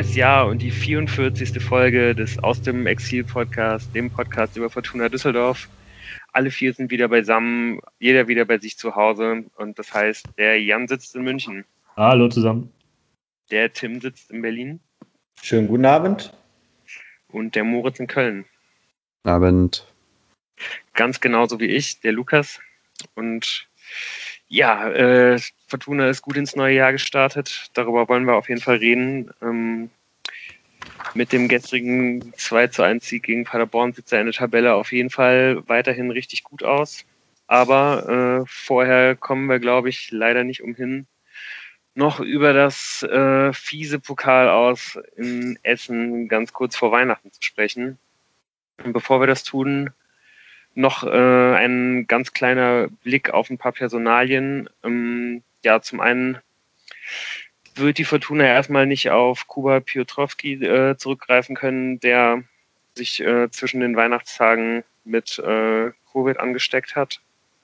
neues Jahr und die 44. Folge des Aus dem Exil-Podcast, dem Podcast über Fortuna Düsseldorf. Alle vier sind wieder beisammen, jeder wieder bei sich zu Hause. Und das heißt, der Jan sitzt in München. Hallo zusammen. Der Tim sitzt in Berlin. Schönen guten Abend. Und der Moritz in Köln. Abend. Ganz genauso wie ich, der Lukas. Und ja, Fortuna ist gut ins neue Jahr gestartet. Darüber wollen wir auf jeden Fall reden. Mit dem gestrigen 2:1 Sieg gegen Paderborn sieht er in der Tabelle auf jeden Fall weiterhin richtig gut aus. Aber vorher kommen wir, glaube ich, leider nicht umhin, noch über das fiese Pokal aus in Essen ganz kurz vor Weihnachten zu sprechen. Und bevor wir das tun, noch ein ganz kleiner Blick auf ein paar Personalien. Ja, zum einen wird die Fortuna erstmal nicht auf Kuba Piotrowski zurückgreifen können, der sich zwischen den Weihnachtstagen mit Covid angesteckt hat.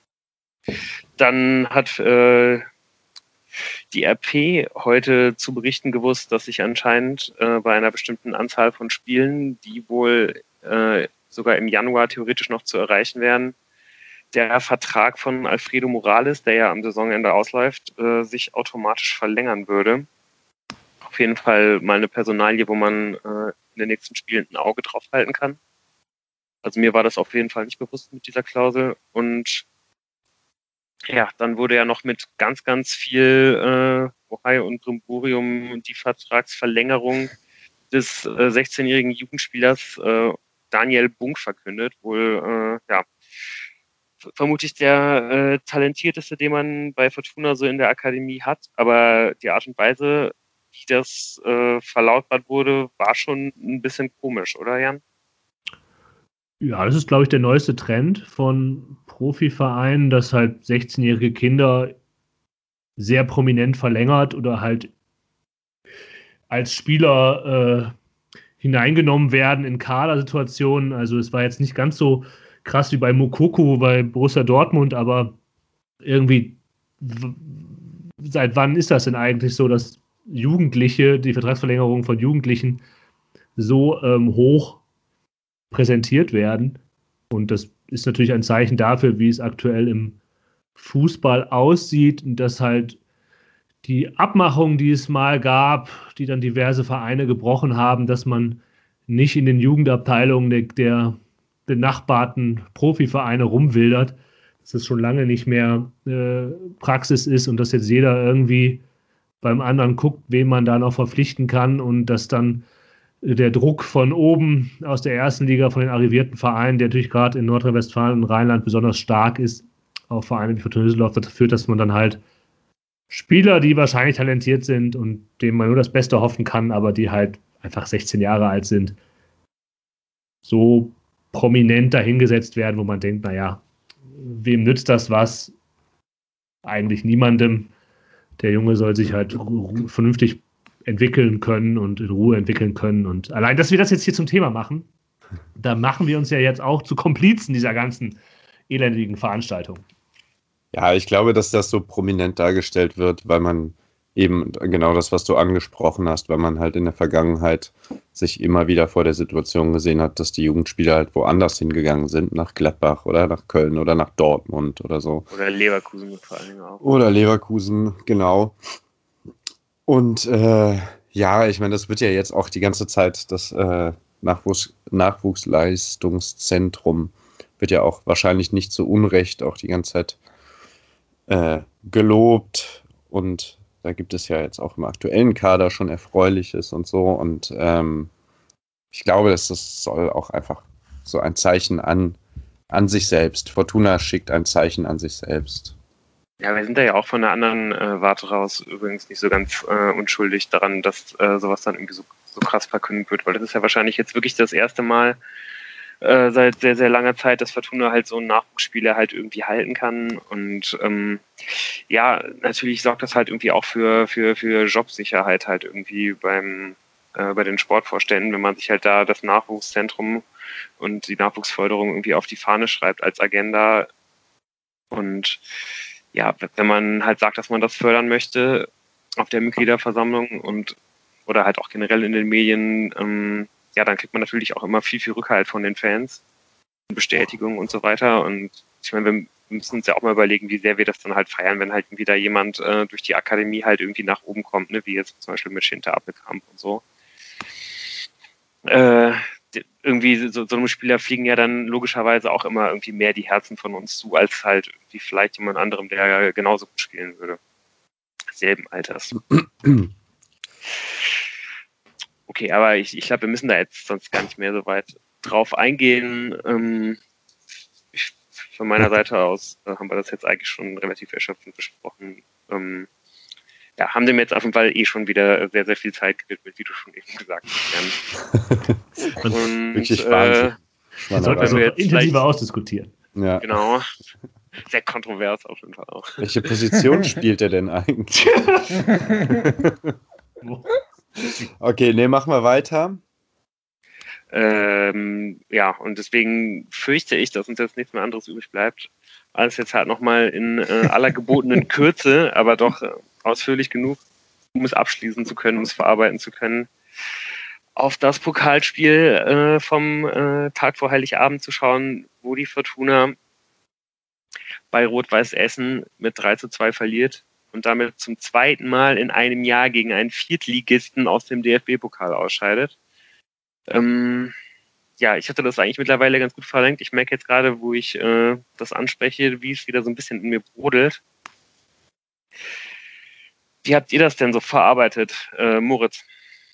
Dann hat die RP heute zu berichten gewusst, dass sich anscheinend bei einer bestimmten Anzahl von Spielen, die wohl sogar im Januar theoretisch noch zu erreichen wären, der Vertrag von Alfredo Morales, der ja am Saisonende ausläuft, sich automatisch verlängern würde. Auf jeden Fall mal eine Personalie, wo man in den nächsten Spielen ein Auge drauf halten kann. Also mir war das auf jeden Fall nicht bewusst mit dieser Klausel. Und ja, dann wurde ja noch mit ganz, ganz viel Bohai und Brimborium die Vertragsverlängerung des 16-jährigen Jugendspielers Daniel Bunk verkündet. Wohl, vermutlich der talentierteste, den man bei Fortuna so in der Akademie hat. Aber die Art und Weise, wie das verlautbart wurde, war schon ein bisschen komisch, oder Jan? Ja, das ist, glaube ich, der neueste Trend von Profivereinen, dass halt 16-jährige Kinder sehr prominent verlängert oder halt als Spieler hineingenommen werden in Kadersituationen. Also es war jetzt nicht ganz so krass wie bei Moukoko bei Borussia Dortmund, aber irgendwie, seit wann ist das denn eigentlich so, dass Jugendliche, die Vertragsverlängerung von Jugendlichen so hoch präsentiert werden? Und das ist natürlich ein Zeichen dafür, wie es aktuell im Fußball aussieht und dass halt die Abmachung, die es mal gab, die dann diverse Vereine gebrochen haben, dass man nicht in den Jugendabteilungen der benachbarten Profivereine rumwildert, dass das schon lange nicht mehr Praxis ist und dass jetzt jeder irgendwie beim anderen guckt, wen man da noch verpflichten kann und dass dann der Druck von oben aus der ersten Liga, von den arrivierten Vereinen, der natürlich gerade in Nordrhein-Westfalen und Rheinland besonders stark ist, auf Vereine wie Fortuna Düsseldorf, dazu führt, dass man dann halt Spieler, die wahrscheinlich talentiert sind und denen man nur das Beste hoffen kann, aber die halt einfach 16 Jahre alt sind, so prominent dahingesetzt werden, wo man denkt, naja, wem nützt das was? Eigentlich niemandem. Der Junge soll sich halt vernünftig entwickeln können und in Ruhe entwickeln können. Und allein, dass wir das jetzt hier zum Thema machen, da machen wir uns ja jetzt auch zu Komplizen dieser ganzen elendigen Veranstaltung. Ja, ich glaube, dass das so prominent dargestellt wird, weil man eben genau das, was du angesprochen hast, weil man halt in der Vergangenheit sich immer wieder vor der Situation gesehen hat, dass die Jugendspieler halt woanders hingegangen sind, nach Gladbach oder nach Köln oder nach Dortmund oder so. Oder Leverkusen vor allen Dingen auch. Oder Leverkusen, genau. Und ja, ich meine, das wird ja jetzt auch die ganze Zeit, das Nachwuchsleistungszentrum wird ja auch wahrscheinlich nicht zu Unrecht auch die ganze Zeit gelobt. Und da gibt es ja jetzt auch im aktuellen Kader schon Erfreuliches und so. Und ich glaube, dass das soll auch einfach so ein Zeichen an sich selbst. Fortuna schickt ein Zeichen an sich selbst. Ja, wir sind da ja auch von der anderen Warte raus übrigens nicht so ganz unschuldig daran, dass sowas dann irgendwie so krass verkündet wird, weil das ist ja wahrscheinlich jetzt wirklich das erste Mal seit sehr, sehr langer Zeit, dass Fortuna halt so einen Nachwuchsspieler halt irgendwie halten kann. Und ja, natürlich sorgt das halt irgendwie auch für Jobsicherheit halt irgendwie bei den Sportvorständen, wenn man sich halt da das Nachwuchszentrum und die Nachwuchsförderung irgendwie auf die Fahne schreibt als Agenda. Und ja, wenn man halt sagt, dass man das fördern möchte auf der Mitgliederversammlung und oder halt auch generell in den Medien, ja, dann kriegt man natürlich auch immer viel Rückhalt von den Fans, Bestätigung und so weiter. Und ich meine, wir müssen uns ja auch mal überlegen, wie sehr wir das dann halt feiern, wenn halt wieder jemand durch die Akademie halt irgendwie nach oben kommt, ne? Wie jetzt zum Beispiel mit Shinta Appelkamp und so. Irgendwie so einem Spieler fliegen ja dann logischerweise auch immer irgendwie mehr die Herzen von uns zu, als halt irgendwie vielleicht jemand anderem, der genauso gut spielen würde. Selben Alters. Okay, aber ich glaube, wir müssen da jetzt sonst gar nicht mehr so weit drauf eingehen. Von meiner Seite aus haben wir das jetzt eigentlich schon relativ erschöpfend besprochen. Ja, haben dem jetzt auf jeden Fall schon wieder sehr, sehr viel Zeit gewidmet, wie du schon eben gesagt hast. Und wirklich Wahnsinn. Wir sollten also intensiver ausdiskutieren. Ja. Genau. Sehr kontrovers auf jeden Fall auch. Welche Position spielt er denn eigentlich? Okay, machen wir weiter. Ja, und deswegen fürchte ich, dass uns jetzt nichts mehr anderes übrig bleibt, als jetzt halt nochmal in aller gebotenen Kürze, aber doch ausführlich genug, um es abschließen zu können, um es verarbeiten zu können, auf das Pokalspiel vom Tag vor Heiligabend zu schauen, wo die Fortuna bei Rot-Weiß Essen mit 3:2 verliert und damit zum zweiten Mal in einem Jahr gegen einen Viertligisten aus dem DFB-Pokal ausscheidet. Ja, ich hatte das eigentlich mittlerweile ganz gut verlinkt. Ich merke jetzt gerade, wo ich das anspreche, wie es wieder so ein bisschen in mir brodelt. Wie habt ihr das denn so verarbeitet, Moritz?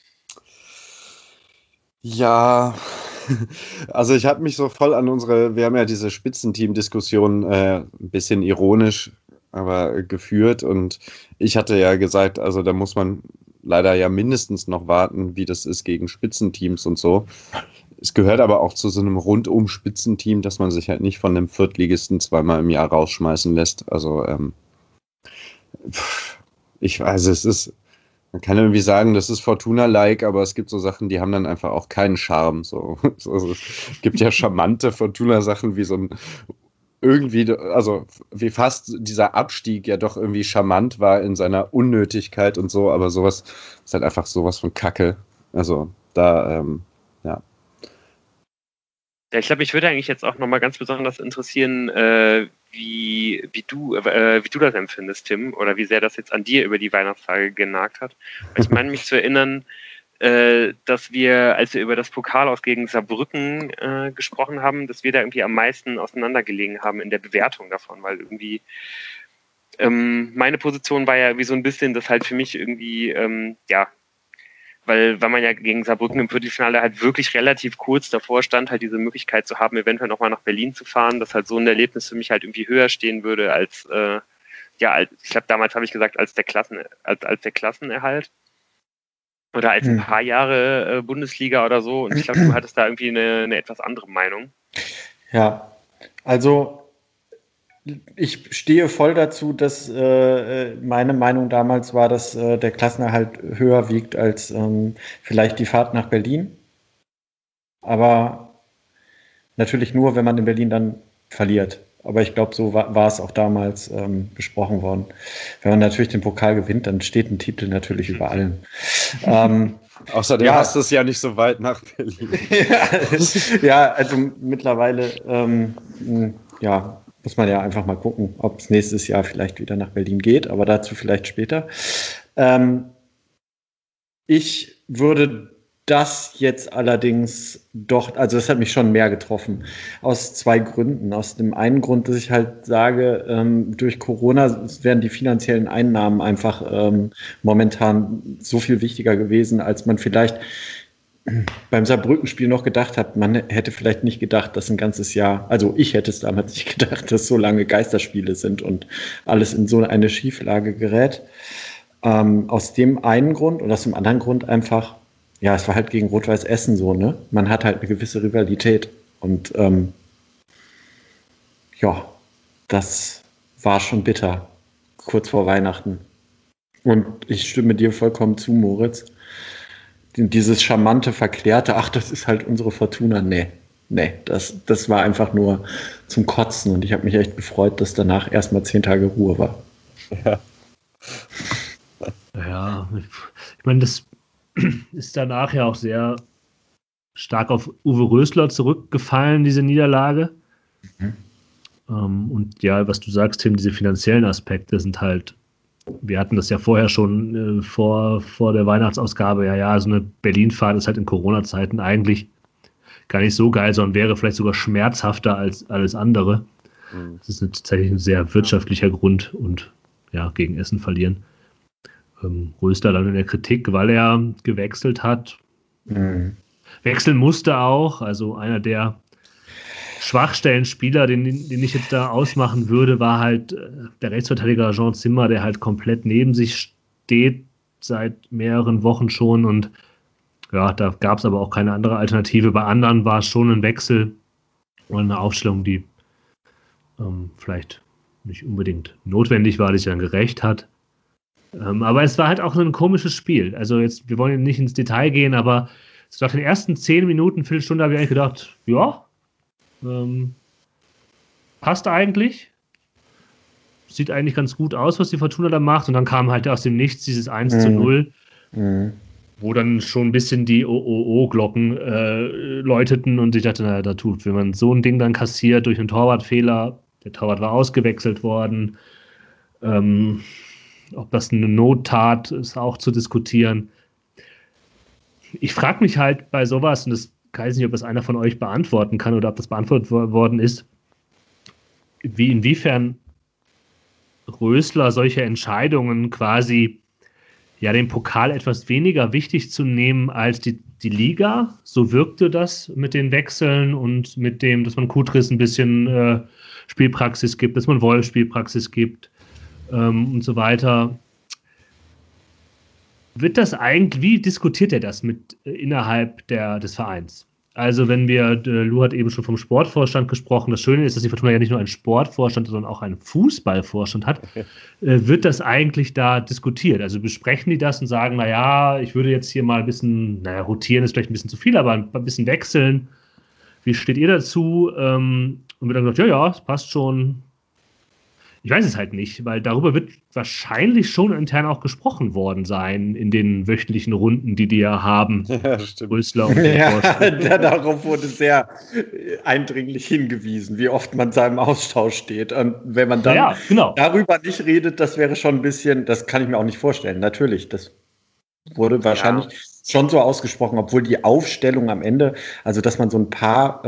Ja, also ich habe mich so voll an wir haben ja diese Spitzenteam-Diskussion ein bisschen ironisch, aber geführt, und ich hatte ja gesagt, also da muss man leider ja mindestens noch warten, wie das ist gegen Spitzenteams und so. Es gehört aber auch zu so einem Rundum-Spitzenteam, dass man sich halt nicht von einem Viertligisten zweimal im Jahr rausschmeißen lässt. Also ich weiß, man kann irgendwie sagen, das ist Fortuna-like, aber es gibt so Sachen, die haben dann einfach auch keinen Charme. So. Also, es gibt ja charmante Fortuna-Sachen, wie so ein irgendwie, also wie fast dieser Abstieg ja doch irgendwie charmant war in seiner Unnötigkeit und so, aber sowas ist halt einfach sowas von Kacke. Also da, ja. Ja, ich glaube, mich würde eigentlich jetzt auch nochmal ganz besonders interessieren, wie du das empfindest, Tim, oder wie sehr das jetzt an dir über die Weihnachtstage genagt hat. Ich meine, mich zu erinnern, dass wir, als wir über das Pokal aus gegen Saarbrücken gesprochen haben, dass wir da irgendwie am meisten auseinandergelegen haben in der Bewertung davon, weil irgendwie meine Position war ja wie so ein bisschen, das halt für mich irgendwie, ja, weil man ja gegen Saarbrücken im Viertelfinale halt wirklich relativ kurz davor stand, halt diese Möglichkeit zu haben, eventuell nochmal nach Berlin zu fahren, dass halt so ein Erlebnis für mich halt irgendwie höher stehen würde als, ich glaube, damals habe ich gesagt, als der Klassenerhalt. Oder als ein paar Jahre Bundesliga oder so. Und ich glaube, du hattest da irgendwie eine etwas andere Meinung. Ja, also ich stehe voll dazu, dass meine Meinung damals war, dass der Klassenerhalt höher wiegt als vielleicht die Fahrt nach Berlin. Aber natürlich nur, wenn man in Berlin dann verliert. Aber ich glaube, so war es auch damals besprochen worden. Wenn man natürlich den Pokal gewinnt, dann steht ein Titel natürlich über allem. Außerdem hast du es ja nicht so weit nach Berlin. Ja, also mittlerweile, muss man ja einfach mal gucken, ob es nächstes Jahr vielleicht wieder nach Berlin geht, aber dazu vielleicht später. Ich würde das jetzt allerdings doch, also das hat mich schon mehr getroffen, aus zwei Gründen. Aus dem einen Grund, dass ich halt sage, durch Corona wären die finanziellen Einnahmen einfach momentan so viel wichtiger gewesen, als man vielleicht beim Saarbrücken-Spiel noch gedacht hat. Man hätte vielleicht nicht gedacht, dass ein ganzes Jahr, also ich hätte es damals nicht gedacht, dass so lange Geisterspiele sind und alles in so eine Schieflage gerät. Aus dem einen Grund und aus dem anderen Grund einfach, ja, es war halt gegen Rot-Weiß Essen so, ne? Man hat halt eine gewisse Rivalität. Und das war schon bitter, kurz vor Weihnachten. Und ich stimme dir vollkommen zu, Moritz. Dieses charmante, verklärte, ach, das ist halt unsere Fortuna. Nee, das war einfach nur zum Kotzen. Und ich habe mich echt gefreut, dass danach erstmal 10 Tage Ruhe war. Ja, ich meine, das ist danach ja auch sehr stark auf Uwe Rösler zurückgefallen, diese Niederlage. Und ja, was du sagst, Tim, diese finanziellen Aspekte sind halt, wir hatten das ja vorher schon vor der Weihnachtsausgabe, ja, so eine Berlin-Fahrt ist halt in Corona-Zeiten eigentlich gar nicht so geil, sondern wäre vielleicht sogar schmerzhafter als alles andere. Das ist tatsächlich ein sehr wirtschaftlicher Grund und ja, gegen Essen verlieren. Rösler dann in der Kritik, weil er gewechselt hat. Wechseln musste auch, also einer der Schwachstellenspieler, den ich jetzt da ausmachen würde, war halt der Rechtsverteidiger Jean Zimmer, der halt komplett neben sich steht, seit mehreren Wochen schon, und ja, da gab es aber auch keine andere Alternative. Bei anderen war es schon ein Wechsel und eine Aufstellung, die vielleicht nicht unbedingt notwendig war, die sich dann gerecht hat. Aber es war halt auch ein komisches Spiel. Also jetzt, wir wollen nicht ins Detail gehen, aber so nach den ersten 10 Minuten, Viertelstunde habe ich eigentlich gedacht, ja, passt eigentlich. Sieht eigentlich ganz gut aus, was die Fortuna da macht. Und dann kam halt aus dem Nichts dieses 1:0, wo dann schon ein bisschen die OOO-Glocken läuteten und ich dachte, naja, da tut, wenn man so ein Ding dann kassiert durch einen Torwartfehler, der Torwart war ausgewechselt worden, ob das eine Nottat ist, auch zu diskutieren. Ich frage mich halt bei sowas, und das weiß nicht, ob das einer von euch beantworten kann oder ob das beantwortet worden ist, inwiefern Rösler solche Entscheidungen quasi, ja, den Pokal etwas weniger wichtig zu nehmen als die Liga. So wirkte das mit den Wechseln und mit dem, dass man Kutris ein bisschen Spielpraxis gibt, dass man Wolf Spielpraxis gibt und so weiter. Wird das eigentlich, wie diskutiert er das innerhalb des Vereins? Also wenn Lou hat eben schon vom Sportvorstand gesprochen, das Schöne ist, dass die Fortuna ja nicht nur einen Sportvorstand, sondern auch einen Fußballvorstand hat. Wird das eigentlich da diskutiert? Also besprechen die das und sagen, naja, ich würde jetzt hier mal ein bisschen, rotieren ist vielleicht ein bisschen zu viel, aber ein bisschen wechseln. Wie steht ihr dazu? Und wird dann gesagt, ja, es passt schon. Ich weiß es halt nicht, weil darüber wird wahrscheinlich schon intern auch gesprochen worden sein in den wöchentlichen Runden, die ja haben. Ja, stimmt. Rösler und Darauf wurde sehr eindringlich hingewiesen, wie oft man seinem Austausch steht. Und wenn man dann darüber nicht redet, das wäre schon ein bisschen, das kann ich mir auch nicht vorstellen. Natürlich, das wurde wahrscheinlich schon so ausgesprochen, obwohl die Aufstellung am Ende, also dass man so ein paar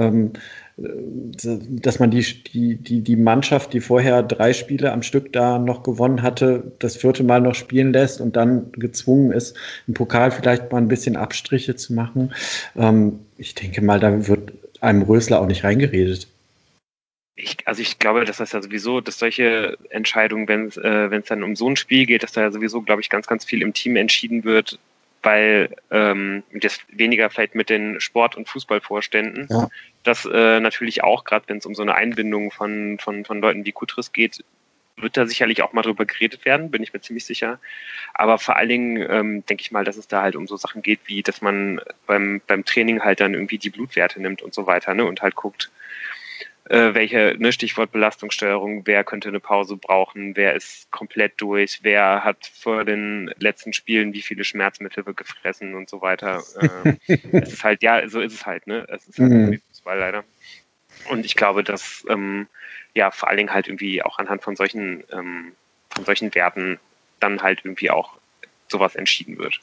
dass man die Mannschaft, die vorher 3 Spiele am Stück da noch gewonnen hatte, das 4. Mal noch spielen lässt und dann gezwungen ist, im Pokal vielleicht mal ein bisschen Abstriche zu machen. Ich denke mal, da wird einem Rösler auch nicht reingeredet. Ich glaube, dass das ja sowieso, dass solche Entscheidungen, wenn es dann um so ein Spiel geht, dass da ja sowieso, glaube ich, ganz, ganz viel im Team entschieden wird, weil das weniger vielleicht mit den Sport- und Fußballvorständen, das natürlich auch, gerade wenn es um so eine Einbindung von Leuten wie Kutris geht, wird da sicherlich auch mal drüber geredet werden, bin ich mir ziemlich sicher. Aber vor allen Dingen denke ich mal, dass es da halt um so Sachen geht, wie dass man beim Training halt dann irgendwie die Blutwerte nimmt und so weiter, ne, und halt guckt, welche, Stichwort Belastungssteuerung, wer könnte eine Pause brauchen, wer ist komplett durch, wer hat vor den letzten Spielen wie viele Schmerzmittel gefressen und so weiter. Es ist halt, ja, so ist es halt, ne? Es ist halt irgendwie Fußball leider. Und ich glaube, dass vor allen Dingen halt irgendwie auch anhand von solchen Werten dann halt irgendwie auch sowas entschieden wird.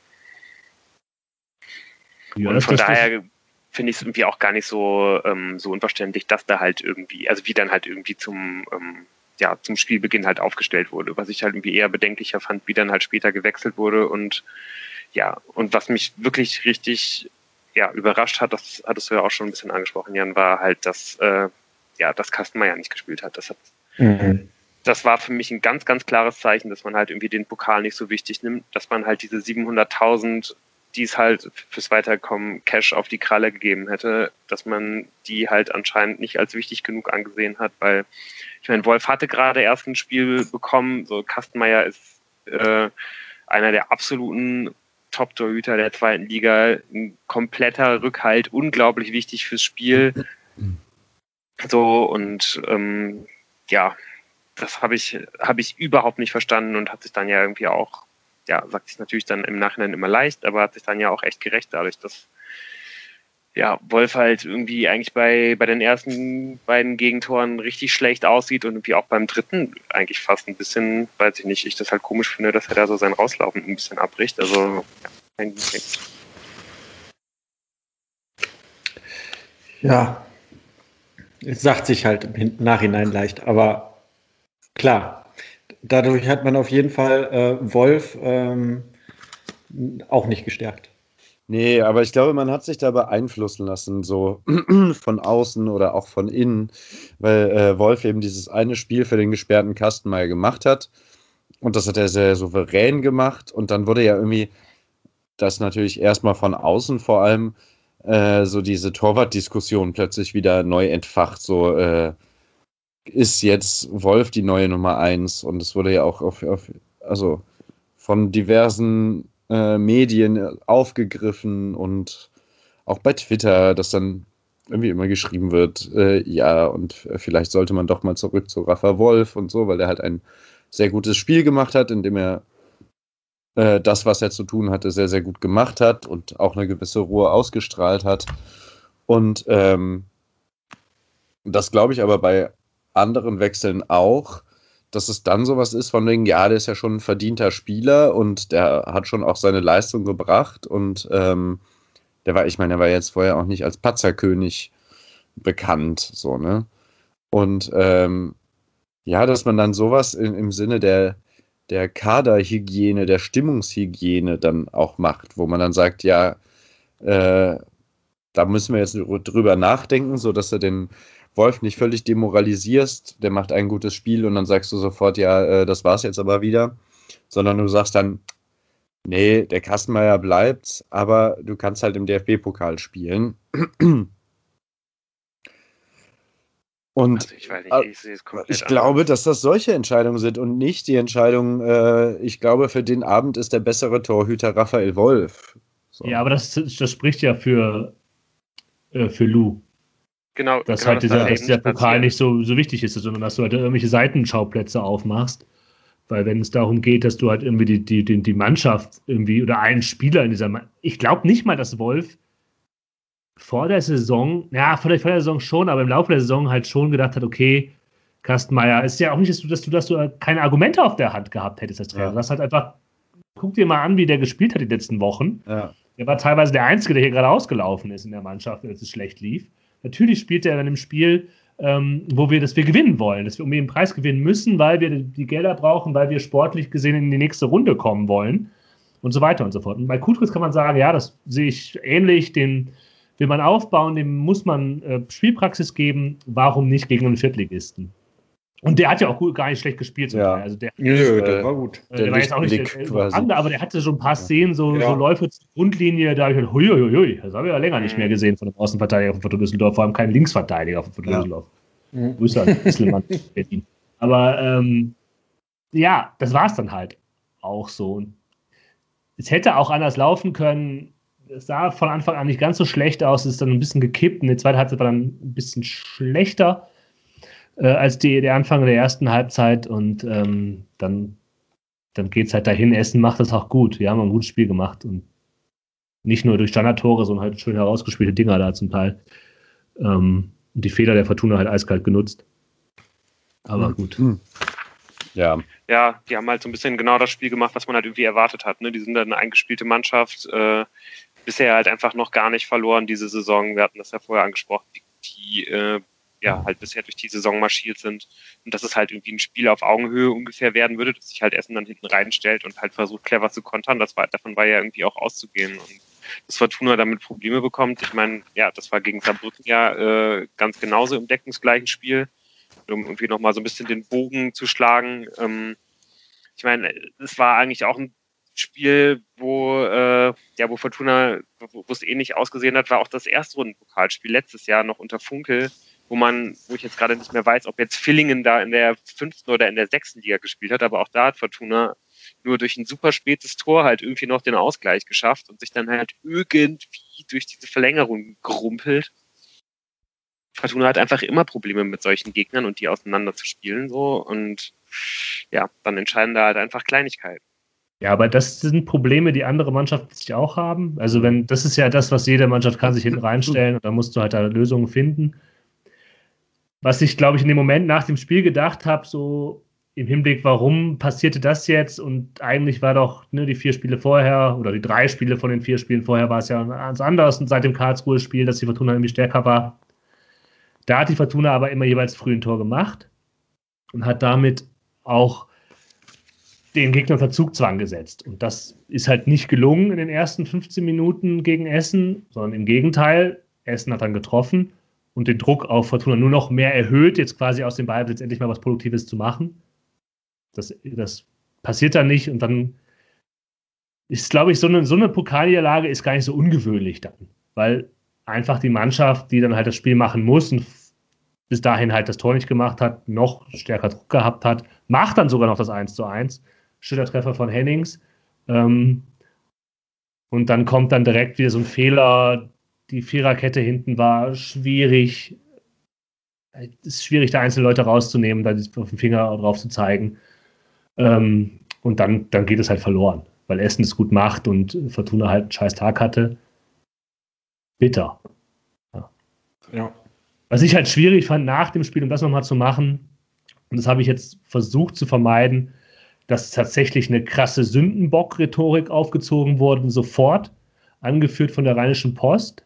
Ja, und von daher finde ich es irgendwie auch gar nicht so unverständlich, dass da halt irgendwie, also wie dann halt irgendwie zum Spielbeginn halt aufgestellt wurde, was ich halt irgendwie eher bedenklicher fand, wie dann halt später gewechselt wurde und was mich wirklich richtig überrascht hat, das hattest du ja auch schon ein bisschen angesprochen, Jan, war halt, dass Kastenmeier nicht gespielt hat. Das war für mich ein ganz, ganz klares Zeichen, dass man halt irgendwie den Pokal nicht so wichtig nimmt, dass man halt diese 700.000, die es halt fürs Weiterkommen Cash auf die Kralle gegeben hätte, dass man die halt anscheinend nicht als wichtig genug angesehen hat, weil ich meine, Wolf hatte gerade erst ein Spiel bekommen, so Kastenmeier ist einer der absoluten Top-Torhüter der 2. Liga, ein kompletter Rückhalt, unglaublich wichtig fürs Spiel. So und das habe ich überhaupt nicht verstanden und hat sich dann ja irgendwie auch sagt sich natürlich dann im Nachhinein immer leicht, aber hat sich dann ja auch echt gerecht dadurch, dass Wolf halt irgendwie eigentlich bei den ersten beiden Gegentoren richtig schlecht aussieht und irgendwie auch beim dritten eigentlich fast ein bisschen, weiß ich nicht, ich das halt komisch finde, dass er da so sein Rauslaufen ein bisschen abbricht. Also, Ja, es sagt sich halt im Nachhinein leicht, aber klar, dadurch hat man auf jeden Fall Wolf auch nicht gestärkt. Nee, aber ich glaube, man hat sich da beeinflussen lassen, so von außen oder auch von innen, weil Wolf eben dieses eine Spiel für den gesperrten Kastenmeier gemacht hat. Und das hat er sehr souverän gemacht. Und dann wurde ja irgendwie das natürlich erstmal von außen vor allem so diese Torwart-Diskussion plötzlich wieder neu entfacht. So ist jetzt Wolf die neue Nummer 1? Und es wurde ja auch also von diversen Medien aufgegriffen und auch bei Twitter, dass dann irgendwie immer geschrieben wird, ja, und vielleicht sollte man doch mal zurück zu Rafa Wolf und so, weil er halt ein sehr gutes Spiel gemacht hat, in dem er das, was er zu tun hatte, sehr, sehr gut gemacht hat und auch eine gewisse Ruhe ausgestrahlt hat. Und das glaube ich aber bei anderen Wechseln auch, dass es dann sowas ist von wegen, ja, der ist ja schon ein verdienter Spieler und der hat schon auch seine Leistung gebracht und der war jetzt vorher auch nicht als Patzerkönig bekannt, so, ne? Und dass man dann sowas im Sinne der Kaderhygiene, der Stimmungshygiene dann auch macht, wo man dann sagt, ja, da müssen wir jetzt drüber nachdenken, sodass du den Wolf nicht völlig demoralisierst, der macht ein gutes Spiel und dann sagst du sofort, ja, das war's jetzt aber wieder, sondern du sagst dann, nee, der Kastenmeier bleibt, aber du kannst halt im DFB-Pokal spielen. Und also ich weiß nicht, ich sehe es komplett ich glaube, anders. dass das solche Entscheidungen sind und nicht die Entscheidung, ich glaube, für den Abend ist der bessere Torhüter Raphael Wolf. So. Ja, aber das spricht ja für Lou. Genau, Dass genau, halt das darf dass eben der nicht Pokal passieren. nicht so wichtig ist, sondern dass du halt irgendwelche Seitenschauplätze aufmachst. Weil wenn es darum geht, dass du halt irgendwie die Mannschaft irgendwie oder einen Spieler in dieser ich glaube nicht mal, dass Wolf vor der Saison, ja, vielleicht vor der Saison schon, aber im Laufe der Saison halt schon gedacht hat, okay, Kastenmeier, ist ja auch nicht, dass du keine Argumente auf der Hand gehabt hättest als Trainer. Ja. Du hast halt einfach, guck dir mal an, wie der gespielt hat die letzten Wochen. Ja. Der war teilweise der Einzige, der hier gerade ausgelaufen ist in der Mannschaft, als es schlecht lief. Natürlich spielt er dann im Spiel, wo wir gewinnen wollen, dass wir um den Preis gewinnen müssen, weil wir die Gelder brauchen, weil wir sportlich gesehen in die nächste Runde kommen wollen und so weiter und so fort. Und bei Kutritz kann man sagen, ja, das sehe ich ähnlich, den will man aufbauen, dem muss man Spielpraxis geben, warum nicht gegen einen Viertligisten? Und der hat ja auch gar nicht schlecht gespielt zum Teil. Also der war gut. der war jetzt auch nicht Lichtblick quasi. aber der hatte so ein paar Szenen, so Läufe zur Grundlinie, da habe ich gedacht, huiuiui, das habe ich ja länger nicht mehr gesehen von einem Außenverteidiger von Fortuna Düsseldorf, vor allem keinem Linksverteidiger von Fortuna Düsseldorf. Grüße an Disselmann Berlin. Aber das war es dann halt auch so. Und es hätte auch anders laufen können. Es sah von Anfang an nicht ganz so schlecht aus, es ist dann ein bisschen gekippt und die zweite Halbzeit war dann ein bisschen schlechter als der Anfang der ersten Halbzeit und dann geht es halt dahin. Essen macht das auch gut. Wir haben ein gutes Spiel gemacht und nicht nur durch Standardtore, sondern halt schön herausgespielte Dinger da zum Teil. Und die Fehler der Fortuna halt eiskalt genutzt. Aber gut. Ja. Ja, die haben halt so ein bisschen genau das Spiel gemacht, was man halt irgendwie erwartet hat. Ne? Die sind dann eine eingespielte Mannschaft, bisher halt einfach noch gar nicht verloren diese Saison. Wir hatten das ja vorher angesprochen, die halt bisher durch die Saison marschiert sind. Und dass es halt irgendwie ein Spiel auf Augenhöhe ungefähr werden würde, dass sich halt Essen dann hinten reinstellt und halt versucht, clever zu kontern. Davon war ja irgendwie auch auszugehen. Und dass Fortuna damit Probleme bekommt, ich meine, ja, das war gegen Saarbrücken ja ganz genauso im deckungsgleichen Spiel, um irgendwie nochmal so ein bisschen den Bogen zu schlagen. Ich meine, es war eigentlich auch ein Spiel, wo Fortuna, wo es ähnlich ausgesehen hat, war auch das Erstrundenpokalspiel letztes Jahr noch unter Funkel, wo ich jetzt gerade nicht mehr weiß, ob jetzt Villingen da in der 5. oder in der 6. Liga gespielt hat, aber auch da hat Fortuna nur durch ein super spätes Tor halt irgendwie noch den Ausgleich geschafft und sich dann halt irgendwie durch diese Verlängerung gerumpelt. Fortuna hat einfach immer Probleme mit solchen Gegnern und die auseinander zu spielen so und ja, dann entscheiden da halt einfach Kleinigkeiten. Ja, aber das sind Probleme, die andere Mannschaften sich auch haben. Also das ist ja das, was jede Mannschaft kann, sich hinten reinstellen und da musst du halt da Lösungen finden. Was ich, glaube ich, in dem Moment nach dem Spiel gedacht habe, so im Hinblick, warum passierte das jetzt? Und eigentlich war doch die 4 Spiele vorher oder die 3 Spiele von den 4 Spielen vorher war es ja ganz anders. Und seit dem Karlsruhe-Spiel, dass die Fortuna irgendwie stärker war, da hat die Fortuna aber immer jeweils früh ein Tor gemacht und hat damit auch den Gegner unter Zugzwang gesetzt. Und das ist halt nicht gelungen in den ersten 15 Minuten gegen Essen, sondern im Gegenteil. Essen hat dann getroffen und den Druck auf Fortuna nur noch mehr erhöht, jetzt quasi aus dem Ballbesitz endlich mal was Produktives zu machen. Das passiert dann nicht und dann ist, glaube ich, so eine Pokalniederlage ist gar nicht so ungewöhnlich dann, weil einfach die Mannschaft, die dann halt das Spiel machen muss und bis dahin halt das Tor nicht gemacht hat, noch stärker Druck gehabt hat, macht dann sogar noch das 1:1. Schillertreffer von Hennings. Und dann kommt dann direkt wieder so ein Fehler. Die Viererkette hinten war schwierig. Es ist schwierig, da einzelne Leute rauszunehmen, da auf den Finger drauf zu zeigen. Und dann geht es halt verloren, weil Essen es gut macht und Fortuna halt einen scheiß Tag hatte. Bitter. Ja. Was ich halt schwierig fand nach dem Spiel, um das nochmal zu machen, und das habe ich jetzt versucht zu vermeiden, dass tatsächlich eine krasse Sündenbock-Rhetorik aufgezogen wurde, sofort, angeführt von der Rheinischen Post,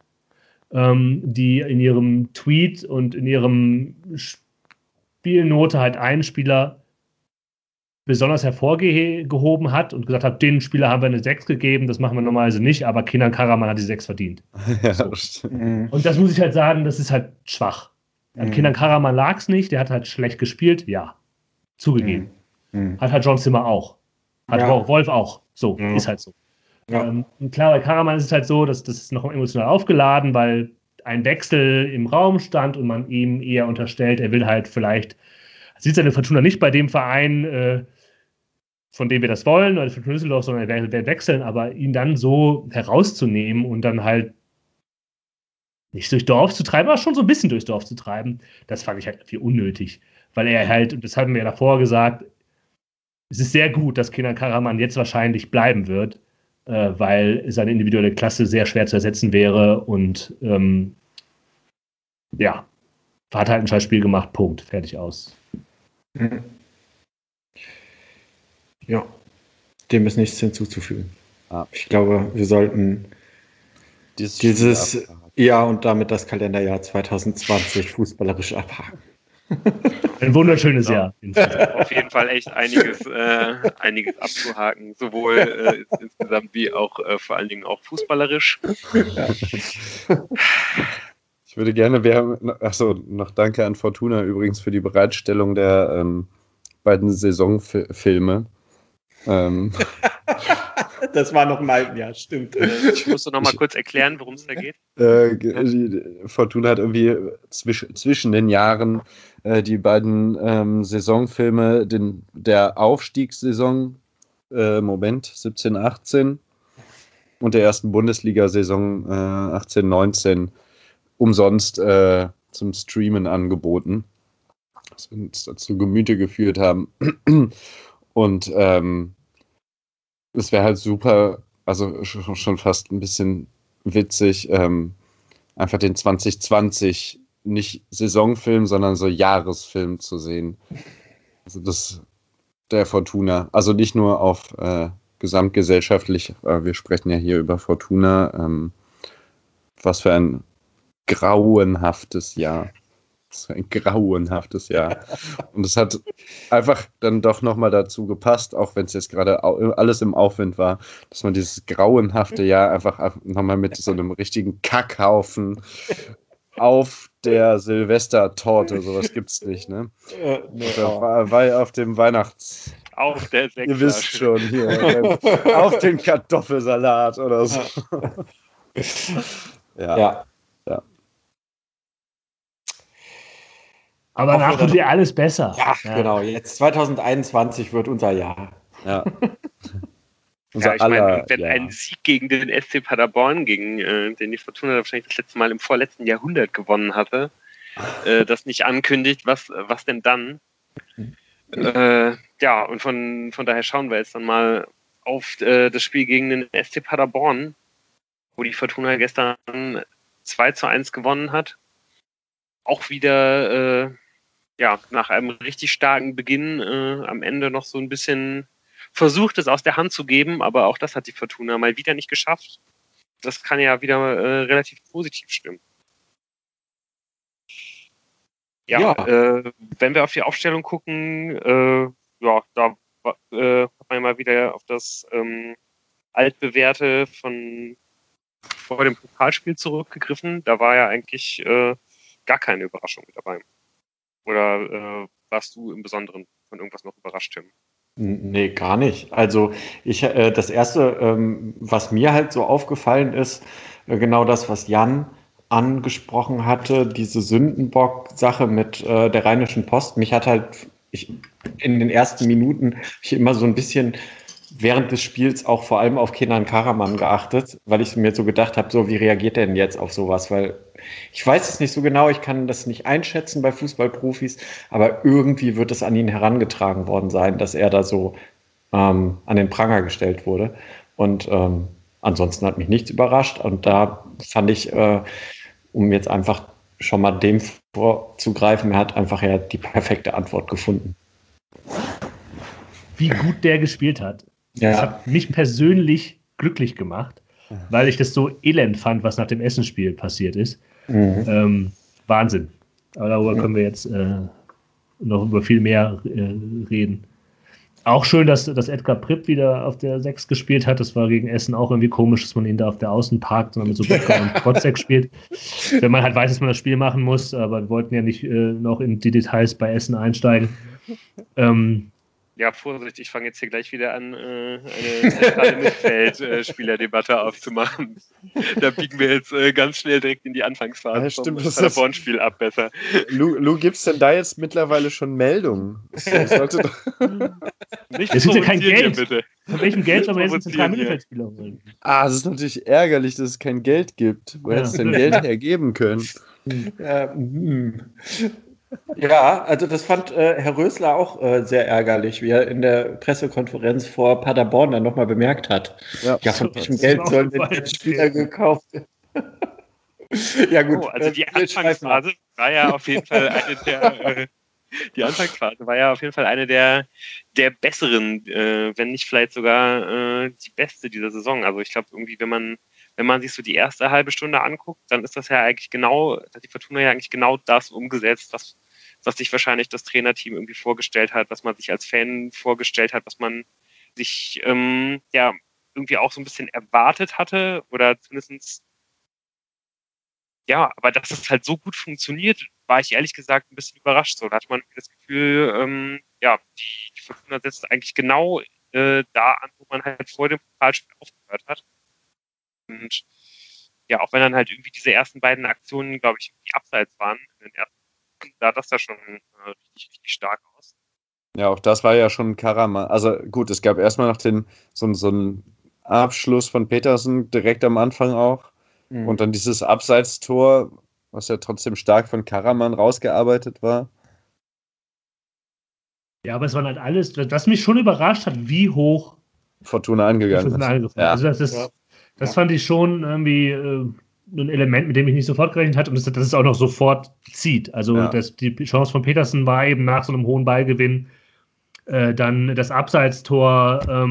die in ihrem Tweet und in ihrem Spielnote halt einen Spieler besonders hervorgehoben hat und gesagt hat, den Spieler haben wir eine 6 gegeben, das machen wir normalerweise nicht, aber Kenan Karaman hat die 6 verdient. Ja, so. Und das muss ich halt sagen, das ist halt schwach. An Kenan Karaman lag es nicht, der hat halt schlecht gespielt, ja, zugegeben. Hat halt John Zimmer auch. Hat auch Wolf auch. So, ist halt so. Ja. Klar, bei Karaman ist es halt so, dass das ist noch emotional aufgeladen, weil ein Wechsel im Raum stand und man ihm eher unterstellt, er will halt vielleicht, sieht seine Fortuna nicht bei dem Verein, von dem wir das wollen, oder für Düsseldorf, sondern er will wechseln, aber ihn dann so herauszunehmen und dann halt nicht durchs Dorf zu treiben, aber schon so ein bisschen durchs Dorf zu treiben, das fand ich halt viel unnötig. Weil er halt, und das hatten wir ja davor gesagt, es ist sehr gut, dass Kenan Karaman jetzt wahrscheinlich bleiben wird, weil seine individuelle Klasse sehr schwer zu ersetzen wäre und ja, hat halt ein scheiß Spiel gemacht, Punkt, fertig aus. Ja, dem ist nichts hinzuzufügen. Ich glaube, wir sollten dieses Jahr und damit das Kalenderjahr 2020 fußballerisch abhaken. Ein wunderschönes Jahr. Auf jeden Fall echt einiges abzuhaken, sowohl insgesamt wie auch vor allen Dingen auch fußballerisch. Ja. Ich würde gerne, noch danke an Fortuna übrigens für die Bereitstellung der beiden Saisonfilme. Das war noch im alten Jahr, stimmt. Ich musste noch mal kurz erklären, worum es da geht. Fortuna hat irgendwie zwischen den Jahren die beiden Saisonfilme der Aufstiegssaison 17, 18 und der ersten Bundesliga-Saison 18, 19 umsonst zum Streamen angeboten, was wir uns dazu Gemüte geführt haben. Und es wäre halt super, also schon fast ein bisschen witzig, einfach den 2020 nicht Saisonfilm, sondern so Jahresfilm zu sehen. Also der Fortuna. Also nicht nur auf gesamtgesellschaftlich, wir sprechen ja hier über Fortuna. Was für ein grauenhaftes Jahr. Das war ein grauenhaftes Jahr. Und es hat einfach dann doch nochmal dazu gepasst, auch wenn es jetzt gerade alles im Aufwind war, dass man dieses grauenhafte Jahr einfach nochmal mit so einem richtigen Kackhaufen auf der Silvestertorte, sowas gibt's nicht, ne? Weil auf dem auf der Sektflasche. Ihr wisst schon, hier, auf den Kartoffelsalat oder so. Ja. Aber danach wird ja alles besser. Ja, genau. Jetzt 2021 wird unser Jahr. Ja. Ich meine, wenn ein Sieg gegen den SC Paderborn, gegen den die Fortuna wahrscheinlich das letzte Mal im vorletzten Jahrhundert gewonnen hatte, das nicht ankündigt, was denn dann? Und von daher schauen wir jetzt dann mal, auf das Spiel gegen den SC Paderborn, wo die Fortuna gestern 2:1 gewonnen hat. Auch wieder nach einem richtig starken Beginn am Ende noch so ein bisschen versucht, es aus der Hand zu geben, aber auch das hat die Fortuna mal wieder nicht geschafft. Das kann ja wieder relativ positiv stimmen. Wenn wir auf die Aufstellung gucken, da hat man mal wieder auf das altbewährte von vor dem Pokalspiel zurückgegriffen. Da war ja eigentlich gar keine Überraschung mit dabei. Oder warst du im Besonderen von irgendwas noch überrascht, Tim? Nee, gar nicht. Also das Erste, was mir halt so aufgefallen ist, genau das, was Jan angesprochen hatte, diese Sündenbock-Sache mit der Rheinischen Post. Mich hat in den ersten Minuten immer so ein bisschen während des Spiels auch vor allem auf Kenan Karaman geachtet, weil ich mir so gedacht habe, so wie reagiert der denn jetzt auf sowas? Weil ich weiß es nicht so genau, ich kann das nicht einschätzen bei Fußballprofis, aber irgendwie wird es an ihn herangetragen worden sein, dass er da so an den Pranger gestellt wurde. Und ansonsten hat mich nichts überrascht. Und da fand ich, um jetzt einfach schon mal dem vorzugreifen, er hat einfach ja die perfekte Antwort gefunden. Wie gut der gespielt hat. Ja. Das hat mich persönlich glücklich gemacht, weil ich das so elend fand, was nach dem Essenspiel passiert ist. Wahnsinn. Aber darüber können wir jetzt noch über viel mehr reden. Auch schön, dass Edgar Pripp wieder auf der 6 gespielt hat. Das war gegen Essen auch irgendwie komisch, dass man ihn da auf der Außen parkt, sondern mit so Böttger und Protzek spielt. Wenn man halt weiß, dass man das Spiel machen muss, aber wir wollten ja nicht noch in die Details bei Essen einsteigen. Ja, Vorsicht, ich fange jetzt hier gleich wieder an, eine zentrale Mittelfeldspielerdebatte aufzumachen. Da biegen wir jetzt ganz schnell direkt in die Anfangsphase vom Paderborn-Spiel ab, besser. Lou, gibt's denn da jetzt mittlerweile schon Meldungen? Es ist ja kein Geld. Bitte. Von welchem Geld soll man jetzt einen zentralen Mittelfeldspieler holen? Das ist natürlich ärgerlich, dass es kein Geld gibt. Wo hätte es denn Geld hergeben können? Ja, also das fand Herr Rösler auch sehr ärgerlich, wie er in der Pressekonferenz vor Paderborn dann nochmal bemerkt hat. Ja, von welchem Geld sollen denn jetzt Spieler gekauft werden? Ja gut. Also die Anfangsphase war ja auf jeden Fall eine der besseren, wenn nicht vielleicht sogar die beste dieser Saison. Also ich glaube irgendwie, wenn man sich so die erste halbe Stunde anguckt, dann ist das ja eigentlich hat die Fortuna ja eigentlich genau das umgesetzt, was sich wahrscheinlich das Trainerteam irgendwie vorgestellt hat, was man sich als Fan vorgestellt hat, was man sich irgendwie auch so ein bisschen erwartet hatte oder zumindest aber dass es halt so gut funktioniert, war ich ehrlich gesagt ein bisschen überrascht. So, da hatte man das Gefühl, die Fortuna setzt eigentlich genau da an, wo man halt vor dem Pokalspiel aufgehört hat. Und ja, auch wenn dann halt irgendwie diese ersten beiden Aktionen, glaube ich, die abseits waren, in den ersten, sah das da schon richtig, richtig stark aus. Ja, auch das war ja schon Karaman. Also gut, es gab erstmal noch so einen Abschluss von Petersen direkt am Anfang auch. Und dann dieses Abseitstor, was ja trotzdem stark von Karaman rausgearbeitet war. Ja, aber es waren halt alles, was mich schon überrascht hat, wie hoch Fortuna angegangen ist. Ja. Also das fand ich schon irgendwie ein Element, mit dem ich nicht sofort gerechnet hatte und das es auch noch sofort zieht. Also die Chance von Petersen war eben nach so einem hohen Ballgewinn dann das Abseitstor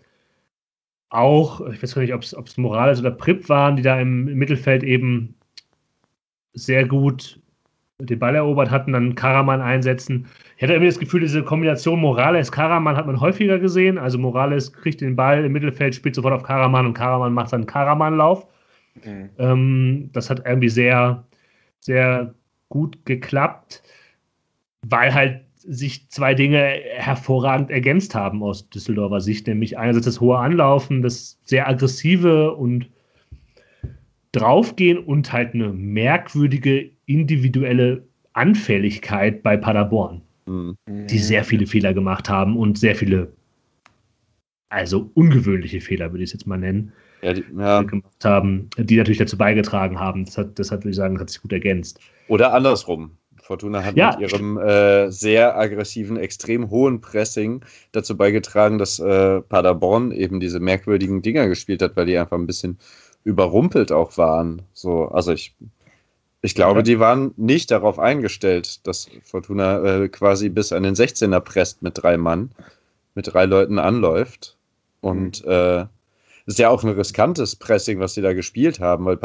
auch, ich weiß gar nicht, ob es Morales oder Pripp waren, die da im Mittelfeld eben sehr gut den Ball erobert hatten, dann Karaman einsetzen. Ich hatte irgendwie das Gefühl, diese Kombination Morales-Karaman hat man häufiger gesehen. Also Morales kriegt den Ball im Mittelfeld, spielt sofort auf Karaman und Karaman macht dann einen Karaman-Lauf. Das hat irgendwie sehr, sehr gut geklappt, weil halt sich zwei Dinge hervorragend ergänzt haben aus Düsseldorfer Sicht, nämlich einerseits das hohe Anlaufen, das sehr aggressive und draufgehen und halt eine merkwürdige individuelle Anfälligkeit bei Paderborn, die sehr viele Fehler gemacht haben und sehr viele, also ungewöhnliche Fehler, würde ich es jetzt mal nennen, gemacht haben, die natürlich dazu beigetragen haben. Deshalb würde ich sagen, das hat sich gut ergänzt. Oder andersrum. Fortuna hat Ja. mit ihrem sehr aggressiven, extrem hohen Pressing dazu beigetragen, dass Paderborn eben diese merkwürdigen Dinger gespielt hat, weil die einfach ein bisschen überrumpelt auch waren. So, also ich glaube, die waren nicht darauf eingestellt, dass Fortuna quasi bis an den 16er presst mit 3 Mann, mit 3 Leuten anläuft. Und ist ja auch ein riskantes Pressing, was sie da gespielt haben, weil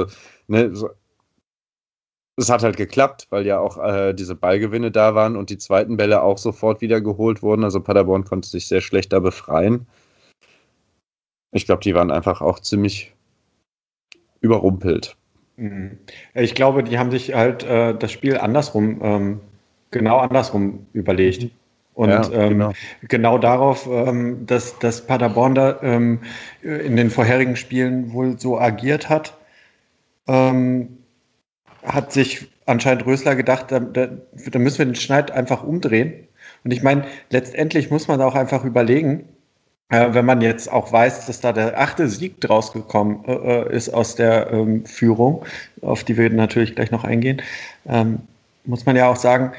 es hat halt geklappt, weil ja auch diese Ballgewinne da waren und die zweiten Bälle auch sofort wieder geholt wurden. Also Paderborn konnte sich sehr schlecht da befreien. Ich glaube, die waren einfach auch ziemlich überrumpelt. Ich glaube, die haben sich halt das Spiel genau andersrum überlegt. Und Ja, genau darauf, dass Paderborn da in den vorherigen Spielen wohl so agiert hat, hat sich anscheinend Rösler gedacht, da müssen wir den Schneid einfach umdrehen. Und ich meine, letztendlich muss man auch einfach überlegen, wenn man jetzt auch weiß, dass da der 8. Sieg draus gekommen ist aus der Führung, auf die wir natürlich gleich noch eingehen, muss man ja auch sagen,